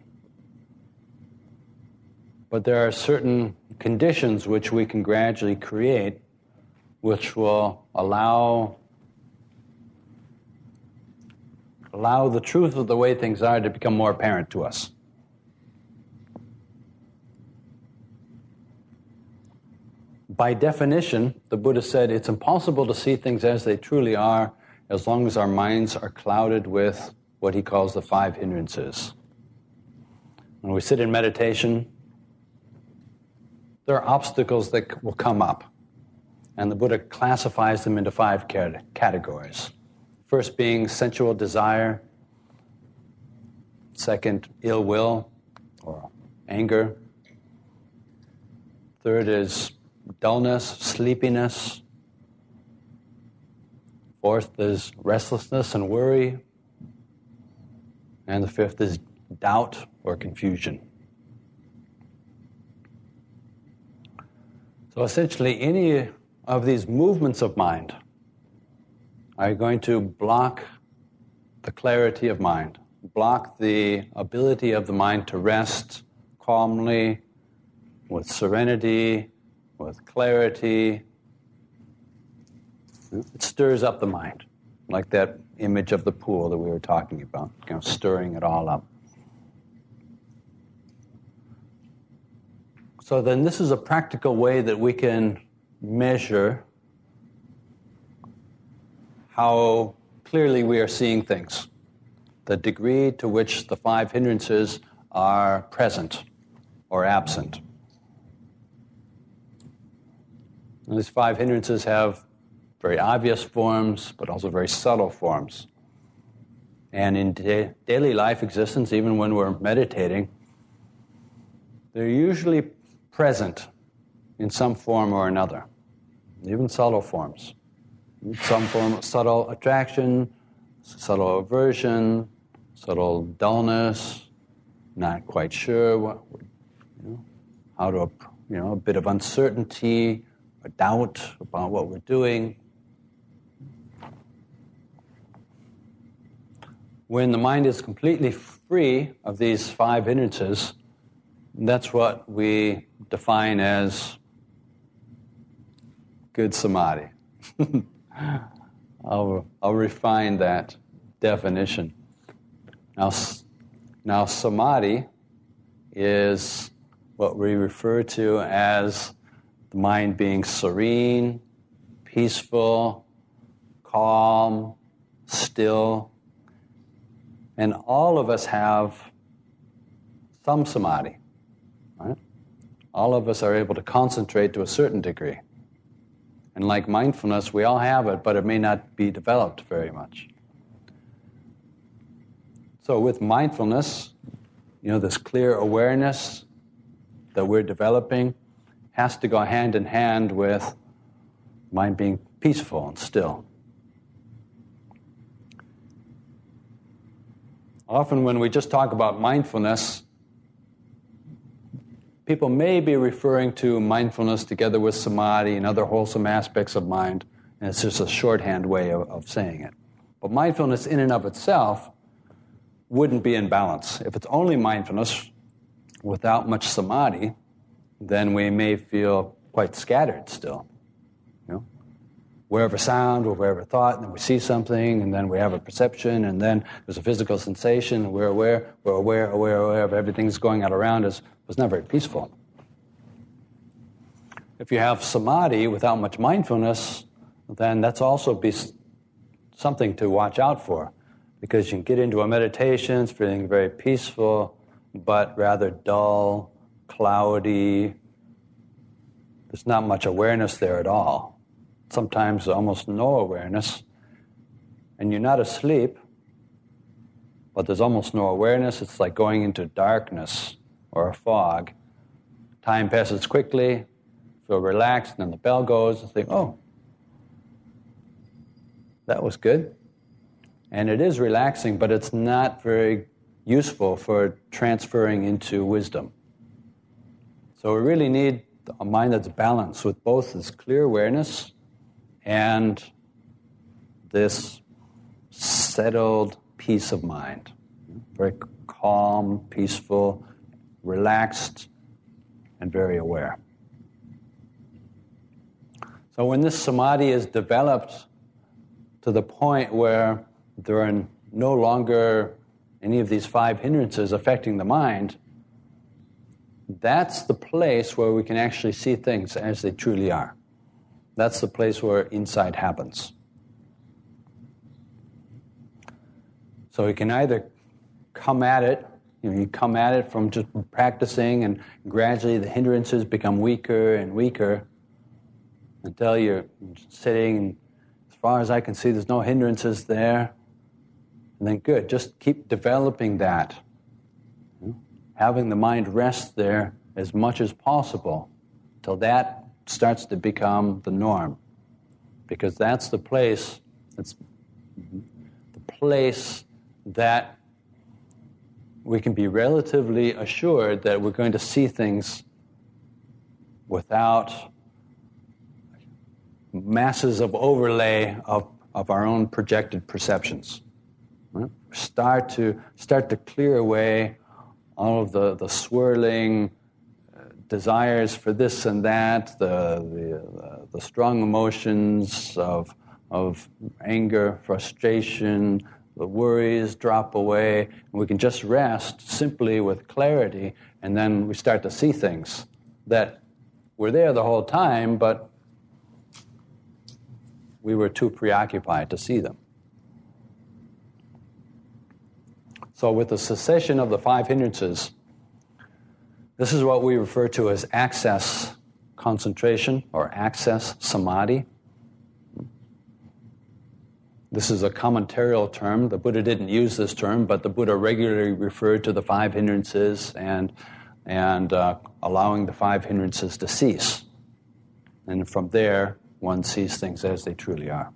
But there are certain conditions which we can gradually create which will allow the truth of the way things are to become more apparent to us. By definition, the Buddha said it's impossible to see things as they truly are as long as our minds are clouded with what he calls the 5 hindrances. When we sit in meditation, there are obstacles that will come up. And the Buddha classifies them into 5 categories. First being sensual desire. Second, ill will or anger. Third is dullness, sleepiness. Fourth is restlessness and worry. And the fifth is doubt or confusion. So essentially, any of these movements of mind are going to block the clarity of mind, block the ability of the mind to rest calmly, with serenity, with clarity. It stirs up the mind, like that image of the pool that we were talking about, stirring it all up. So then this is a practical way that we can measure how clearly we are seeing things, the degree to which the 5 hindrances are present or absent. And these 5 hindrances have very obvious forms, but also very subtle forms. And in daily life existence, even when we're meditating, they're usually present in some form or another, even subtle forms. Some form of subtle attraction, subtle aversion, subtle dullness, not quite sure how to, a bit of uncertainty, a doubt about what we're doing. When the mind is completely free of these 5 hindrances, that's what we define as good samadhi. I'll refine that definition. Now samadhi is what we refer to as the mind being serene, peaceful, calm, still. And all of us have some samadhi. Right? All of us are able to concentrate to a certain degree. And like mindfulness, we all have it, but it may not be developed very much. So with mindfulness, this clear awareness that we're developing has to go hand in hand with mind being peaceful and still. Often when we just talk about mindfulness, people may be referring to mindfulness together with samadhi and other wholesome aspects of mind, and it's just a shorthand way of saying it. But mindfulness in and of itself wouldn't be in balance. If it's only mindfulness without much samadhi, then we may feel quite scattered still. Wherever sound or wherever thought, and then we see something, and then we have a perception, and then there's a physical sensation, and we're aware of everything that's going on around us. It's not very peaceful. If you have samadhi without much mindfulness, then that's also be something to watch out for, because you can get into a meditation, it's feeling very peaceful, but rather dull, cloudy. There's not much awareness there at all. sometimes almost no awareness, and you're not asleep, but there's almost no awareness. It's like going into darkness or a fog. Time passes quickly, feel relaxed, and then the bell goes, and think, oh, that was good. And it is relaxing, but it's not very useful for transferring into wisdom. So we really need a mind that's balanced with both this clear awareness and this settled peace of mind. Very calm, peaceful, relaxed, and very aware. So when this samadhi is developed to the point where there are no longer any of these 5 hindrances affecting the mind, that's the place where we can actually see things as they truly are. That's the place where insight happens. So we can either come at it, you come at it from just practicing, and gradually the hindrances become weaker and weaker until you're sitting, and as far as I can see, there's no hindrances there. And then good, just keep developing that. Having the mind rest there as much as possible till that starts to become the norm. Because that's the place, that we can be relatively assured that we're going to see things without masses of overlay of our own projected perceptions. Right? Start to clear away all of the swirling desires for this and that, the strong emotions of anger, frustration, the worries drop away, and we can just rest simply with clarity, and then we start to see things that were there the whole time, but we were too preoccupied to see them. So with the cessation of the 5 hindrances, this is what we refer to as access concentration or access samadhi. This is a commentarial term. The Buddha didn't use this term, but the Buddha regularly referred to the 5 hindrances and allowing the 5 hindrances to cease. And from there, one sees things as they truly are.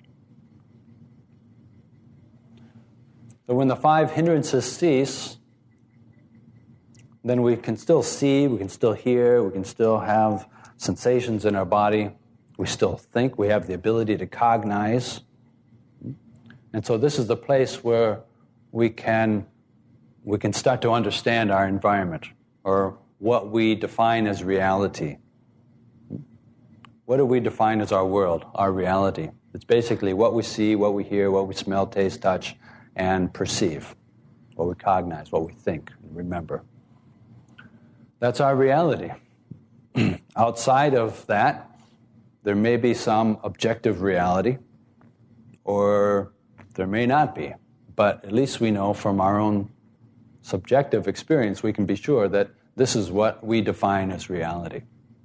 So when the 5 hindrances cease, then we can still see, we can still hear, we can still have sensations in our body. We still think, we have the ability to cognize. And so this is the place where we can start to understand our environment, or what we define as reality. What do we define as our world, our reality? It's basically what we see, what we hear, what we smell, taste, touch, and perceive, what we cognize, what we think and remember. That's our reality. Outside of that, there may be some objective reality, or there may not be. But at least we know from our own subjective experience, we can be sure that this is what we define as reality.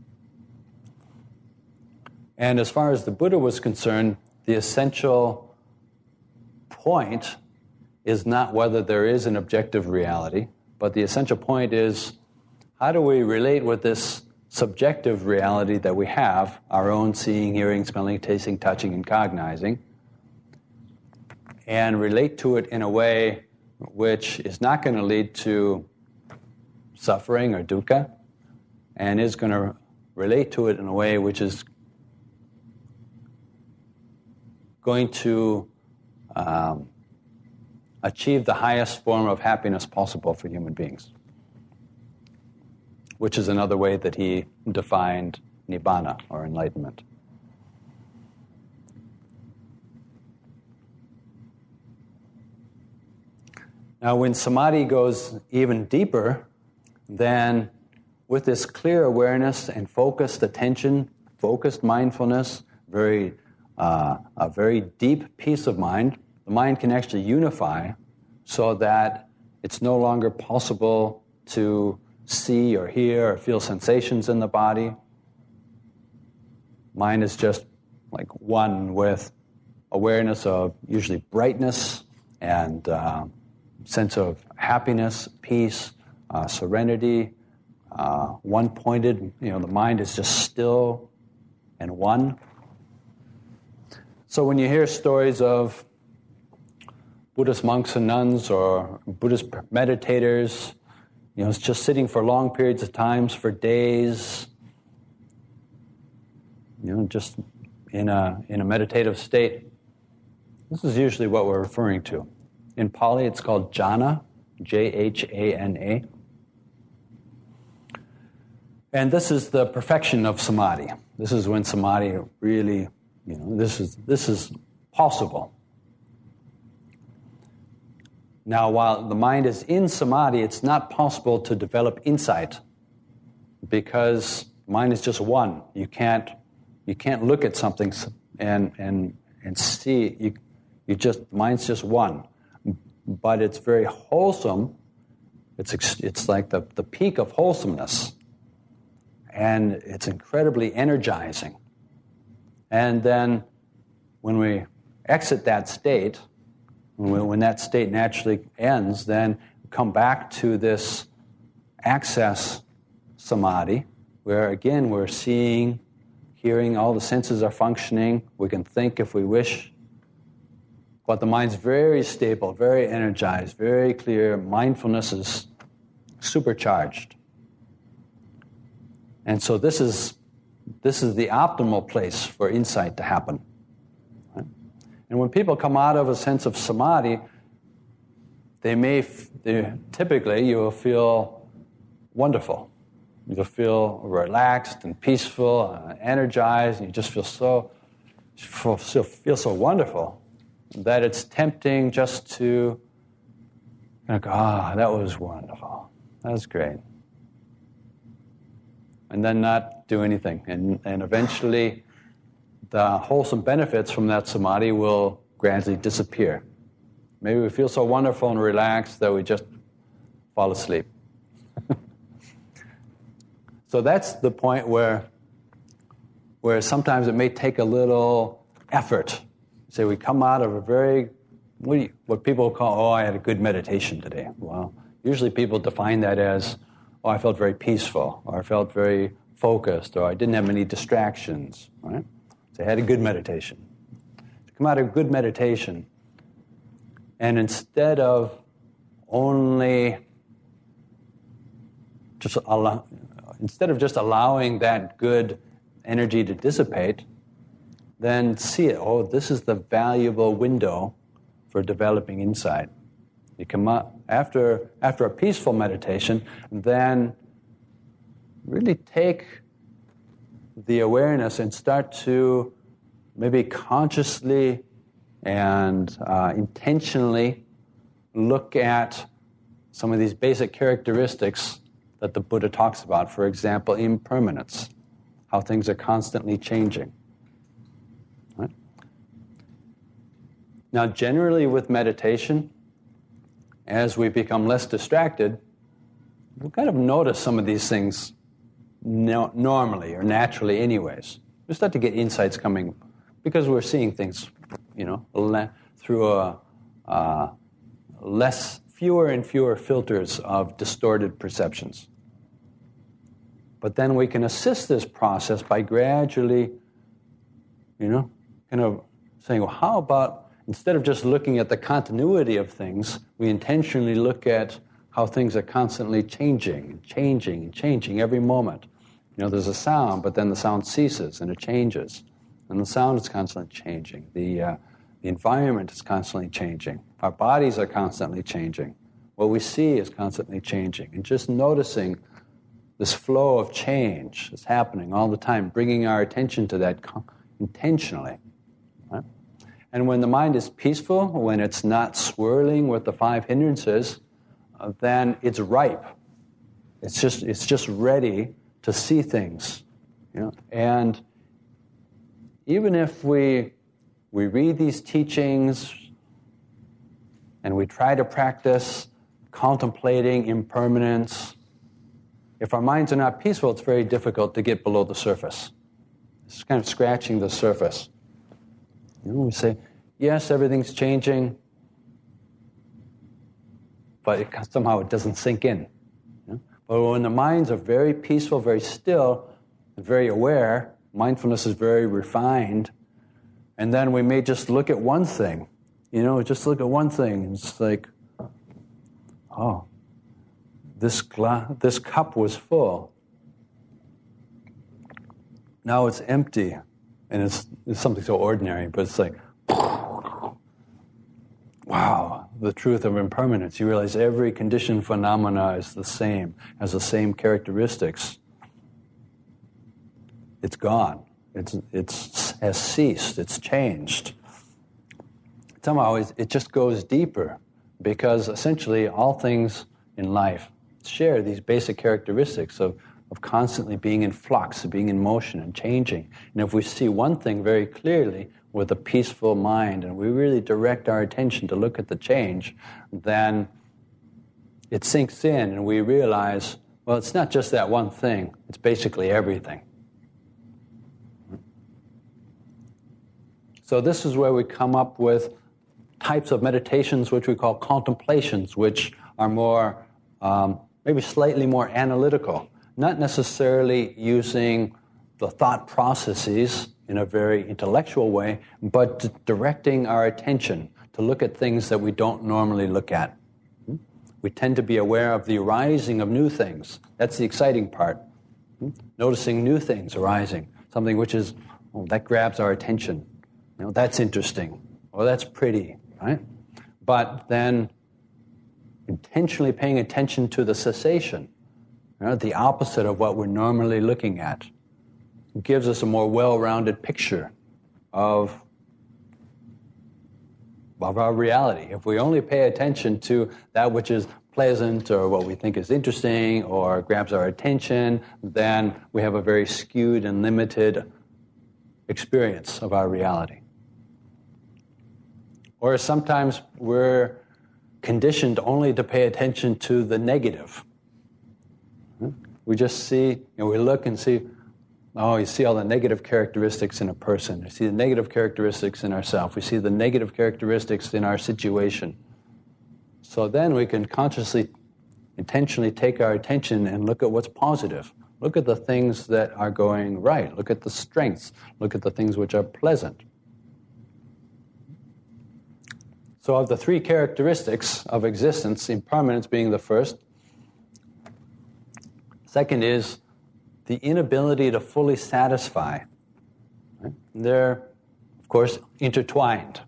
And as far as the Buddha was concerned, the essential point is not whether there is an objective reality, but the essential point is, how do we relate with this subjective reality that we have, our own seeing, hearing, smelling, tasting, touching, and cognizing, and relate to it in a way which is not going to lead to suffering or dukkha, and is going to relate to it in a way which is going to achieve the highest form of happiness possible for human beings, which is another way that he defined nibbana, or enlightenment. Now, when samadhi goes even deeper, then with this clear awareness and focused attention, focused mindfulness, a very deep peace of mind, the mind can actually unify so that it's no longer possible to see or hear or feel sensations in the body. Mind is just like one with awareness of usually brightness and sense of happiness, peace, serenity, one-pointed. The mind is just still and one. So when you hear stories of Buddhist monks and nuns or Buddhist meditators, it's just sitting for long periods of times, for days, just in a meditative state. This is usually what we're referring to. In Pali, it's called jhana, Jhana. And this is the perfection of samadhi. This is when samadhi really, this is possible. Now, while the mind is in samadhi, it's not possible to develop insight because mind is just one. You can't look at something and see. Mind's just one, but it's very wholesome. It's like the peak of wholesomeness, and it's incredibly energizing. And then when we exit that state, when that state naturally ends, then we come back to this access samadhi, where again we're seeing, hearing, all the senses are functioning. We can think if we wish. But the mind's very stable, very energized, very clear. Mindfulness is supercharged. And so this is the optimal place for insight to happen. Right? And when people come out of a sense of samadhi, typically you will feel wonderful. You'll feel relaxed and peaceful, energized, and you just feel so wonderful that it's tempting just to go, that was wonderful. That was great. And then not do anything. And eventually the wholesome benefits from that samadhi will gradually disappear. Maybe we feel so wonderful and relaxed that we just fall asleep. So that's the point where sometimes it may take a little effort. Say we come out of a very, what people call, I had a good meditation today. Well, usually people define that as, I felt very peaceful, or I felt very focused, or I didn't have any distractions, right? So I had a good meditation. To come out of a good meditation, and instead of just allowing that good energy to dissipate, then see it. This is the valuable window for developing insight. You come up after a peaceful meditation, then really take the awareness and start to maybe consciously and intentionally look at some of these basic characteristics that the Buddha talks about. For example, impermanence, how things are constantly changing. Right? Now, generally with meditation, as we become less distracted, we'll kind of notice some of these things normally or naturally anyways. We start to get insights coming because we're seeing things, through fewer and fewer filters of distorted perceptions. But then we can assist this process by gradually, kind of saying, how about instead of just looking at the continuity of things, we intentionally look at how things are constantly changing every moment. There's a sound, but then the sound ceases and it changes. And the sound is constantly changing. The environment is constantly changing. Our bodies are constantly changing. What we see is constantly changing. And just noticing this flow of change is happening all the time, bringing our attention to that intentionally. Right? And when the mind is peaceful, when it's not swirling with the 5 hindrances, then it's ripe. It's just ready to see things. And even if we read these teachings and we try to practice contemplating impermanence, if our minds are not peaceful, it's very difficult to get below the surface. It's kind of scratching the surface. We say, yes, everything's changing, but somehow it doesn't sink in. But when the minds are very peaceful, very still, very aware, mindfulness is very refined, and then we may just look at one thing, just look at one thing, and it's like, oh, this cup was full. Now it's empty, and it's something so ordinary, but it's like, wow, the truth of impermanence. You realize every conditioned phenomena is the same, has the same characteristics. It's gone. It has ceased. It's changed. Somehow it just goes deeper, because essentially all things in life share these basic characteristics of constantly being in flux, being in motion and changing. And if we see one thing very clearly with a peaceful mind, and we really direct our attention to look at the change, then it sinks in and we realize, well, it's not just that one thing, it's basically everything. So this is where we come up with types of meditations which we call contemplations, which are more, maybe slightly more analytical, not necessarily using the thought processes in a very intellectual way, but directing our attention to look at things that we don't normally look at. We tend to be aware of the arising of new things. That's the exciting part. Noticing new things arising, something which is, that grabs our attention. That's interesting, or that's pretty, right? But then intentionally paying attention to the cessation, the opposite of what we're normally looking at, gives us a more well-rounded picture of our reality. If we only pay attention to that which is pleasant or what we think is interesting or grabs our attention, then we have a very skewed and limited experience of our reality. Or sometimes we're conditioned only to pay attention to the negative. We just see, we look and see, you see all the negative characteristics in a person. You see the negative characteristics in ourselves. We see the negative characteristics in our situation. So then we can consciously, intentionally take our attention and look at what's positive. Look at the things that are going right. Look at the strengths. Look at the things which are pleasant. So of the three characteristics of existence, impermanence being the first, second is the inability to fully satisfy. Right? They're, of course, intertwined.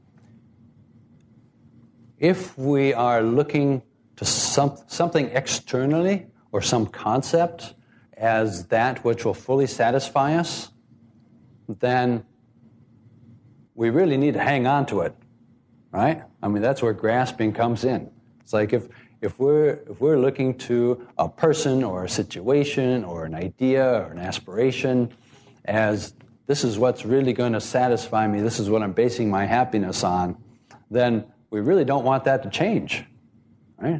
If we are looking to something externally or some concept as that which will fully satisfy us, then we really need to hang on to it, right? I mean, that's where grasping comes in. It's like if we're looking to a person or a situation or an idea or an aspiration as this is what's really going to satisfy me, this is what I'm basing my happiness on, then we really don't want that to change, right?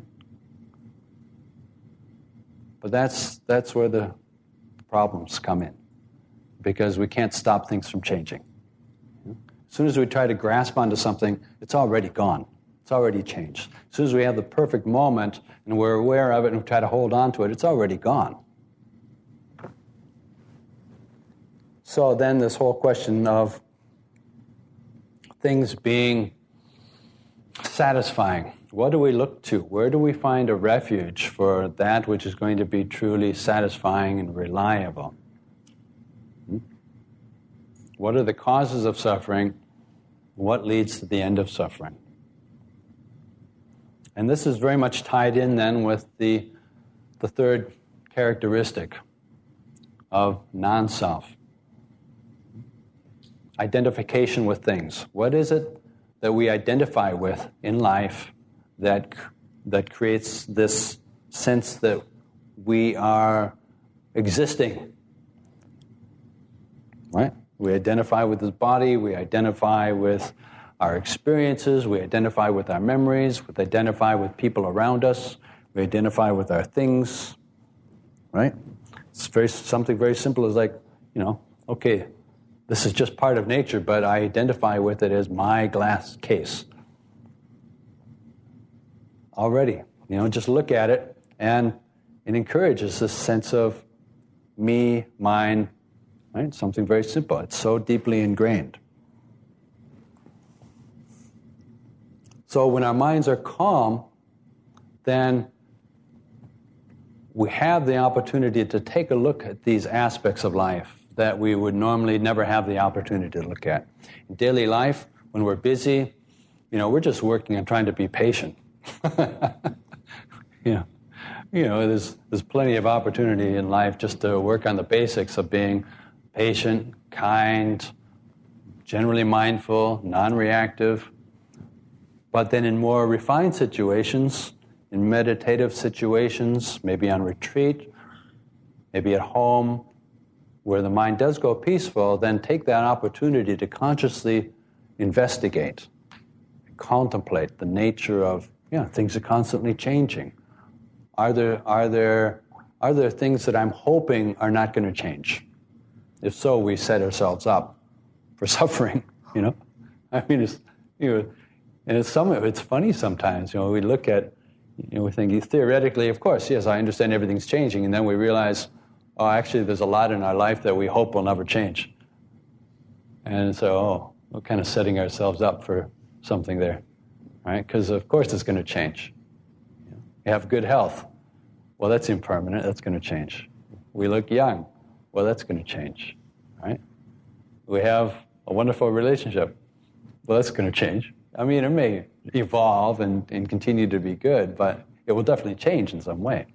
But that's where the problems come in, because we can't stop things from changing. As soon as we try to grasp onto something, it's already gone. It's already changed. As soon as we have the perfect moment and we're aware of it and we try to hold on to it, it's already gone. So then this whole question of things being satisfying. What do we look to? Where do we find a refuge for that which is going to be truly satisfying and reliable? What are the causes of suffering? What leads to the end of suffering? And this is very much tied in then with the third characteristic of non-self. Identification with things. What is it that we identify with in life that creates this sense that we are existing? Right? We identify with this body, we identify with our experiences, we identify with our memories, we identify with people around us, we identify with our things, right? It's something very simple as like, okay, This is just part of nature, but I identify with it as my glass case. Already, just look at it, and it encourages this sense of me, mine, right? Something very simple. It's so deeply ingrained. So when our minds are calm, then we have the opportunity to take a look at these aspects of life that we would normally never have the opportunity to look at. In daily life, when we're busy, we're just working on trying to be patient. There's plenty of opportunity in life just to work on the basics of being patient, kind, generally mindful, non-reactive. But then in more refined situations, in meditative situations, maybe on retreat, maybe at home, where the mind does go peaceful, then take that opportunity to consciously investigate, contemplate the nature of, things are constantly changing. Are there things that I'm hoping are not going to change? If so, we set ourselves up for suffering. And it's funny sometimes. We look at, we think theoretically, of course, yes, I understand everything's changing, and then we realize, actually, there's a lot in our life that we hope will never change. And so, we're kind of setting ourselves up for something there, right? Because, of course, it's going to change. You have good health. Well, that's impermanent. That's going to change. We look young. Well, that's going to change, right? We have a wonderful relationship. Well, that's going to change. It may evolve and continue to be good, but it will definitely change in some way.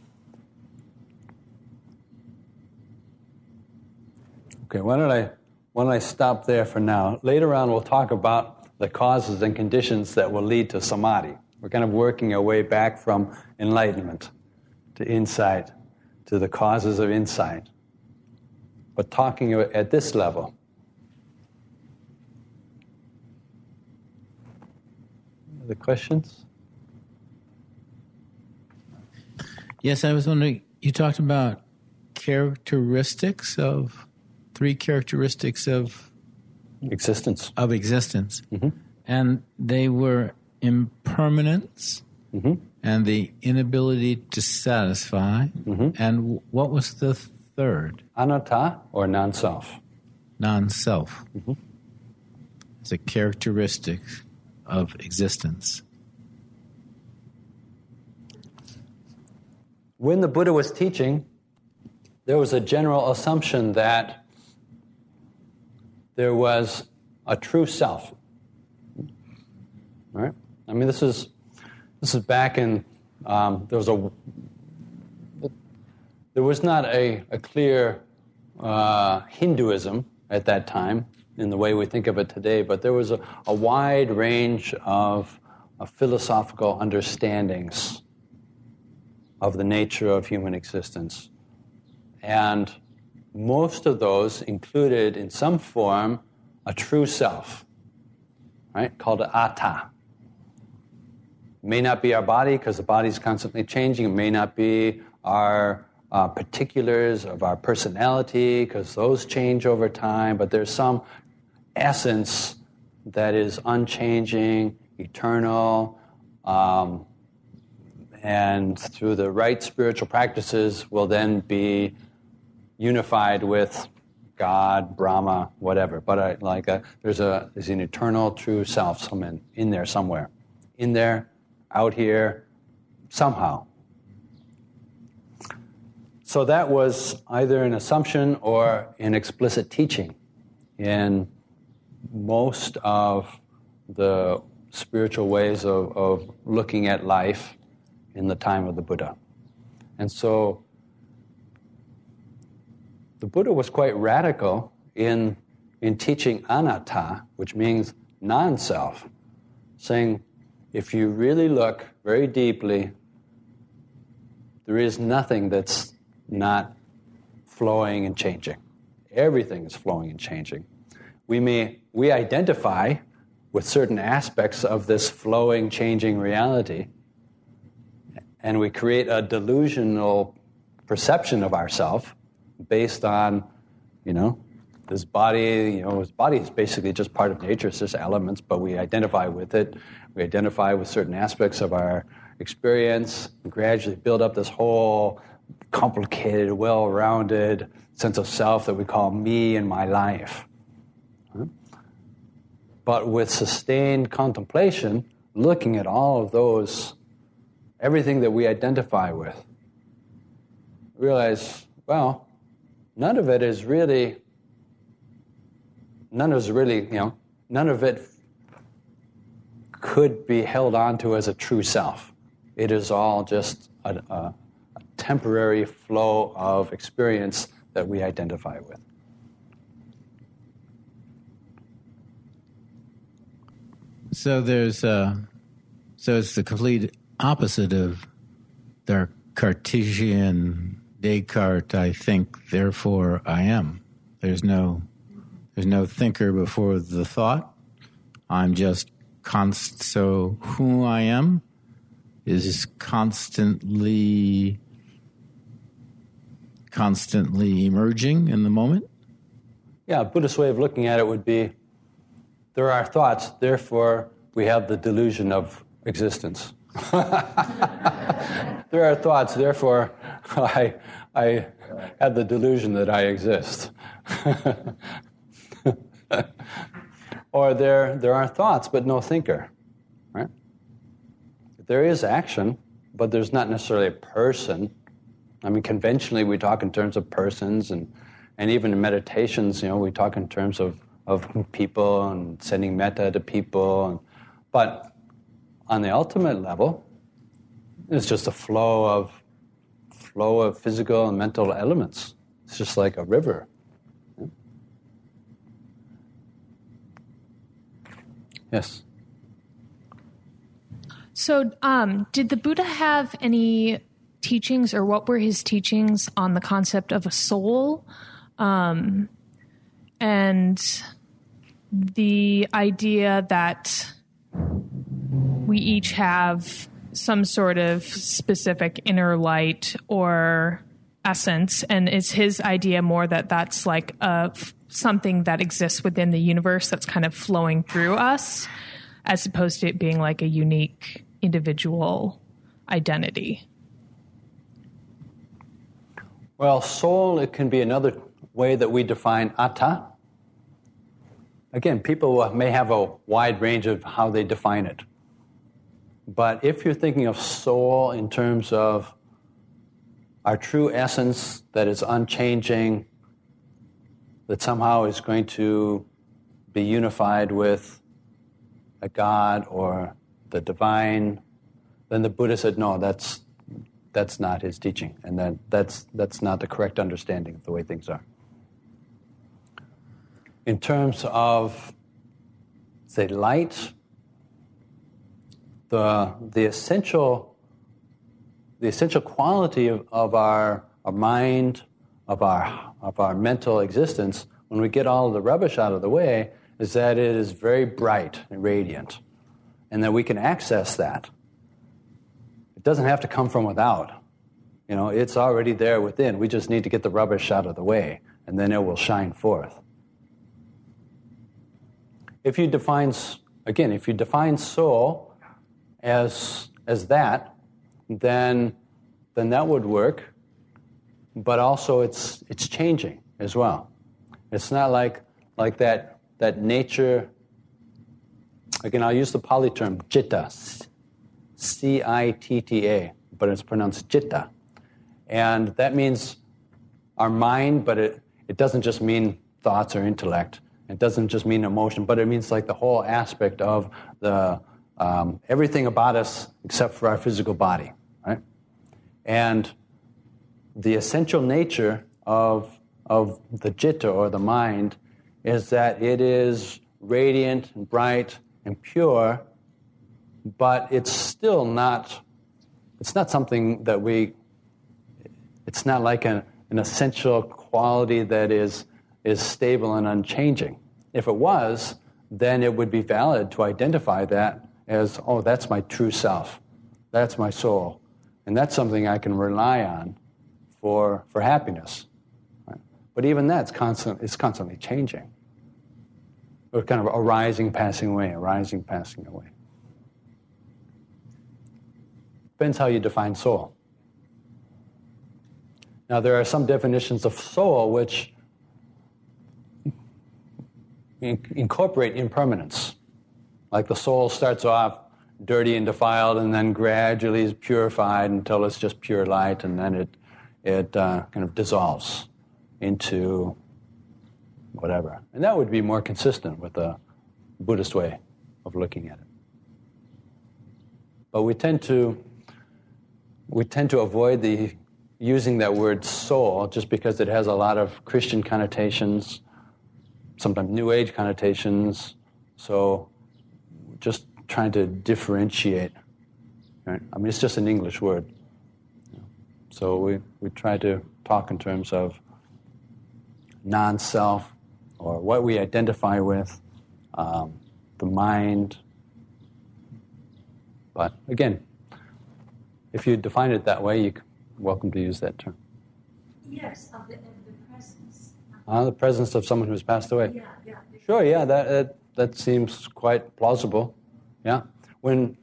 Okay, why don't I stop there for now? Later on, we'll talk about the causes and conditions that will lead to samadhi. We're kind of working our way back from enlightenment to insight, to the causes of insight. But talking at this level. Other questions?
Yes, I was wondering, you talked about three characteristics of
existence.
Mm-hmm. And they were impermanence,
mm-hmm.
and the inability to satisfy.
Mm-hmm.
And what was the third?
Anatta, or non-self.
Non-self.
Mm-hmm.
It's a characteristic of existence.
When the Buddha was teaching, there was a general assumption that there was a true self. All right? This is back in there was not a clear Hinduism at that time in the way we think of it today, but there was a wide range of philosophical understandings of the nature of human existence. And most of those included in some form a true self, right, called atta. It may not be our body because the body is constantly changing. It may not be our particulars of our personality because those change over time, but there's some essence that is unchanging, eternal, and through the right spiritual practices will then be unified with God, Brahma, whatever. But there's an eternal true self in there somewhere. In there, out here, somehow. So that was either an assumption or an explicit teaching in most of the spiritual ways of looking at life in the time of the Buddha. And so the Buddha was quite radical in teaching anatta, which means non-self, saying if you really look very deeply, there is nothing that's not flowing and changing. Everything is flowing and changing. We identify with certain aspects of this flowing, changing reality, and we create a delusional perception of ourselves based on, this body, this body is basically just part of nature. It's just elements, but we identify with it. We identify with certain aspects of our experience and gradually build up this whole complicated, well-rounded sense of self that we call me and my life. But with sustained contemplation, looking at all of those, everything that we identify with, realize, well, none of it could be held onto as a true self. It is all just a temporary flow of experience that we identify with.
So it's the complete opposite of the Cartesian Descartes, I think, therefore I am. There's no thinker before the thought. I'm just so who I am is constantly emerging in the moment.
Yeah, a Buddhist way of looking at it would be, there are thoughts, therefore we have the delusion of existence. There are thoughts, therefore I have the delusion that I exist. Or there are thoughts, but no thinker, right? There is action, but there's not necessarily a person. I mean, conventionally we talk in terms of persons, and even in meditations, we talk in terms of people and sending metta to people. But on the ultimate level, it's just a flow of physical and mental elements. It's just like a river. Yes.
So, did the Buddha have any teachings, or what were his teachings on the concept of a soul, and the idea that we each have some sort of specific inner light or essence? And is his idea more that that's like something that exists within the universe that's kind of flowing through us, as opposed to it being like a unique individual identity?
Well, soul, it can be another way that we define atta. Again, people may have a wide range of how they define it. But if you're thinking of soul in terms of our true essence that is unchanging, that somehow is going to be unified with a God or the divine, then the Buddha said, no, that's not his teaching, and that's not the correct understanding of the way things are. In terms of, say, light, the essential quality of our mind, of our mental existence, when we get all of the rubbish out of the way, is that it is very bright and radiant, and that we can access that. It doesn't have to come from without. It's already there within. We just need to get the rubbish out of the way, and then it will shine forth. If you define soul as that, then that would work. But also it's changing as well. It's not like that nature. Again, I'll use the Pali term citta, citta, but it's pronounced citta, and that means our mind. But it doesn't just mean thoughts or intellect. It doesn't just mean emotion, but it means like the whole aspect of the everything about us except for our physical body, right? And the essential nature of the citta, or the mind, is that it is radiant and bright and pure, but it's still not. It's not something that it's not like an essential quality that is stable and unchanging. If it was, then it would be valid to identify that as, oh, that's my true self. That's my soul. And that's something I can rely on for happiness. Right? But even that's constantly changing. Or kind of arising, passing away, arising, passing away. Depends how you define soul. Now, there are some definitions of soul which incorporate impermanence. Like the soul starts off dirty and defiled and then gradually is purified until it's just pure light, and then it kind of dissolves into whatever. And that would be more consistent with the Buddhist way of looking at it. But we tend to avoid using that word soul just because it has a lot of Christian connotations, sometimes New Age connotations. So just trying to differentiate. Right? I mean, it's just an English word. So we try to talk in terms of non-self, or what we identify with, the mind. But again, if you define it that way, you're welcome to use that term.
Yes, of the presence.
The presence of someone who's passed away.
Yeah.
Sure, yeah, that seems quite plausible. Yeah, when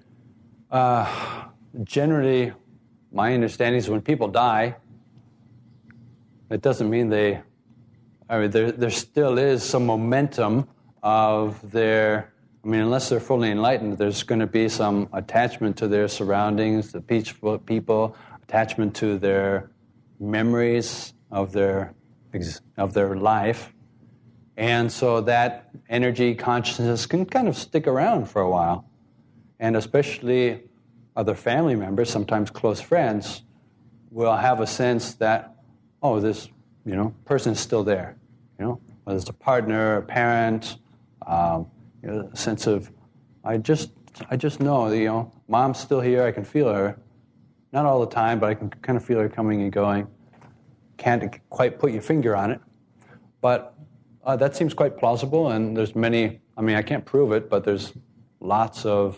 generally, my understanding is when people die, it doesn't mean there still is some momentum of their, unless they're fully enlightened, there's going to be some attachment to their surroundings, the peaceful people, attachment to their memories of their life. And so that energy, consciousness can kind of stick around for a while. And especially other family members, sometimes close friends, will have a sense that, oh, this person is still there. Whether it's a partner, a parent, a sense of, I just know, mom's still here, I can feel her. Not all the time, but I can kind of feel her coming and going. Can't quite put your finger on it. But that seems quite plausible, and there's many, I can't prove it, but there's lots of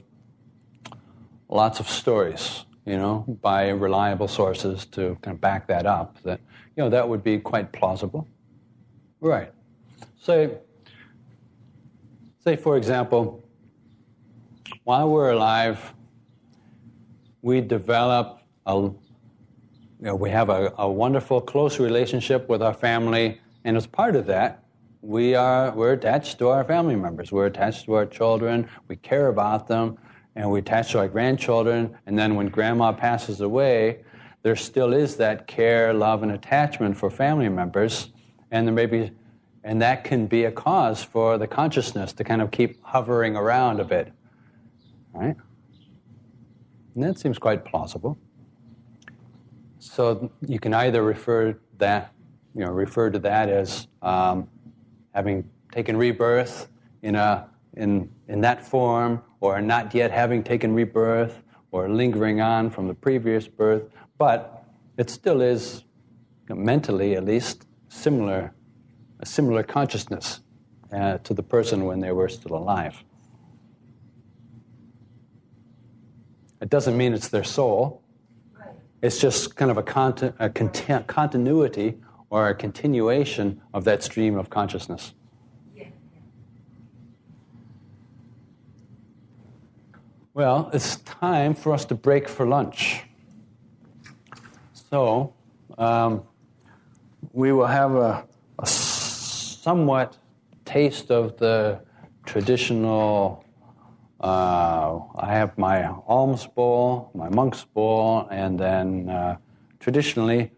stories, by reliable sources to kind of back that up, that, that would be quite plausible. Right. Say, for example, while we're alive, we develop we have a wonderful, close relationship with our family, and as part of that, we're attached to our family members. We're attached to our children. We care about them, and we attach to our grandchildren. And then when grandma passes away, there still is that care, love, and attachment for family members, and that can be a cause for the consciousness to kind of keep hovering around a bit, right? And that seems quite plausible. So you can either refer to that as having taken rebirth in that form, or not yet having taken rebirth, or lingering on from the previous birth, but it still is, mentally at least, a similar consciousness to the person when they were still alive. It doesn't mean it's their soul. Right. It's just kind of a continuity or a continuation of that stream of consciousness. Yeah. Well, it's time for us to break for lunch. So, we will have a somewhat taste of the traditional, I have my alms bowl, my monk's bowl, and then traditionally,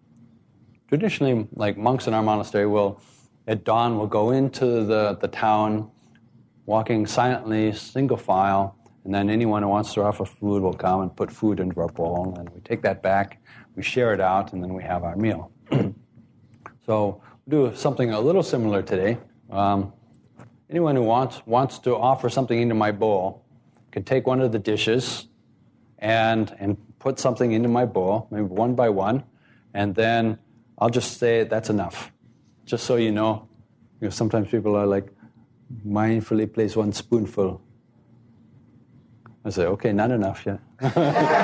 like monks in our monastery at dawn, will go into the town, walking silently, single file, and then anyone who wants to offer food will come and put food into our bowl, and we take that back, we share it out, and then we have our meal. So we'll do something a little similar today. Anyone who wants to offer something into my bowl can take one of the dishes and put something into my bowl, maybe one by one, and then I'll just say that's enough. Just so you know, sometimes people are like, mindfully place one spoonful. I say, okay, not enough yet.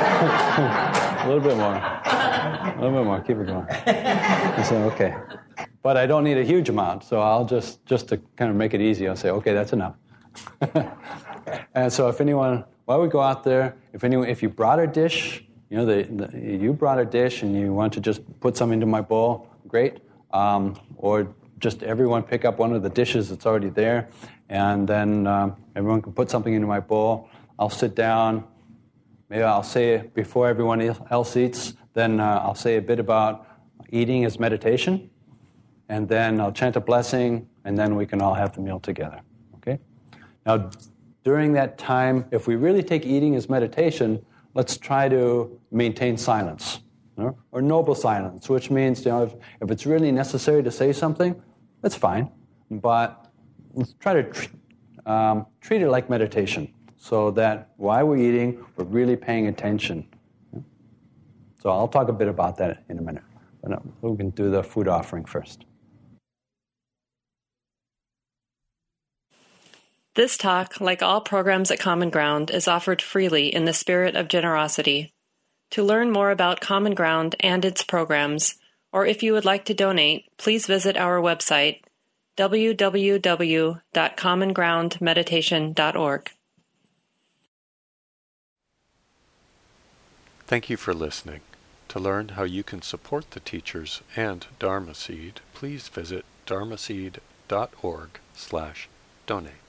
A little bit more. Keep it going. I say, okay. but I don't need a huge amount, so I'll just to kind of make it easy, I'll say, okay, that's enough. And so if anyone, while we go out there, if you brought a dish, you brought a dish and you want to just put some into my bowl, great. Or just everyone pick up one of the dishes that's already there, and then everyone can put something into my bowl. I'll sit down. Maybe I'll say it before everyone else eats. Then I'll say a bit about eating as meditation, and then I'll chant a blessing, and then we can all have the meal together. Okay? Now, during that time, if we really take eating as meditation, let's try to maintain silence, or noble silence, which means if it's really necessary to say something, that's fine, but let's try to treat it like meditation, so that while we're eating, we're really paying attention. So I'll talk a bit about that in a minute, but we can do the food offering first.
This talk, like all programs at Common Ground, is offered freely in the spirit of generosity. To learn more about Common Ground and its programs, or if you would like to donate, please visit our website, www.commongroundmeditation.org.
Thank you for listening. To learn how you can support the teachers and Dharma Seed, please visit dharmaseed.org/donate.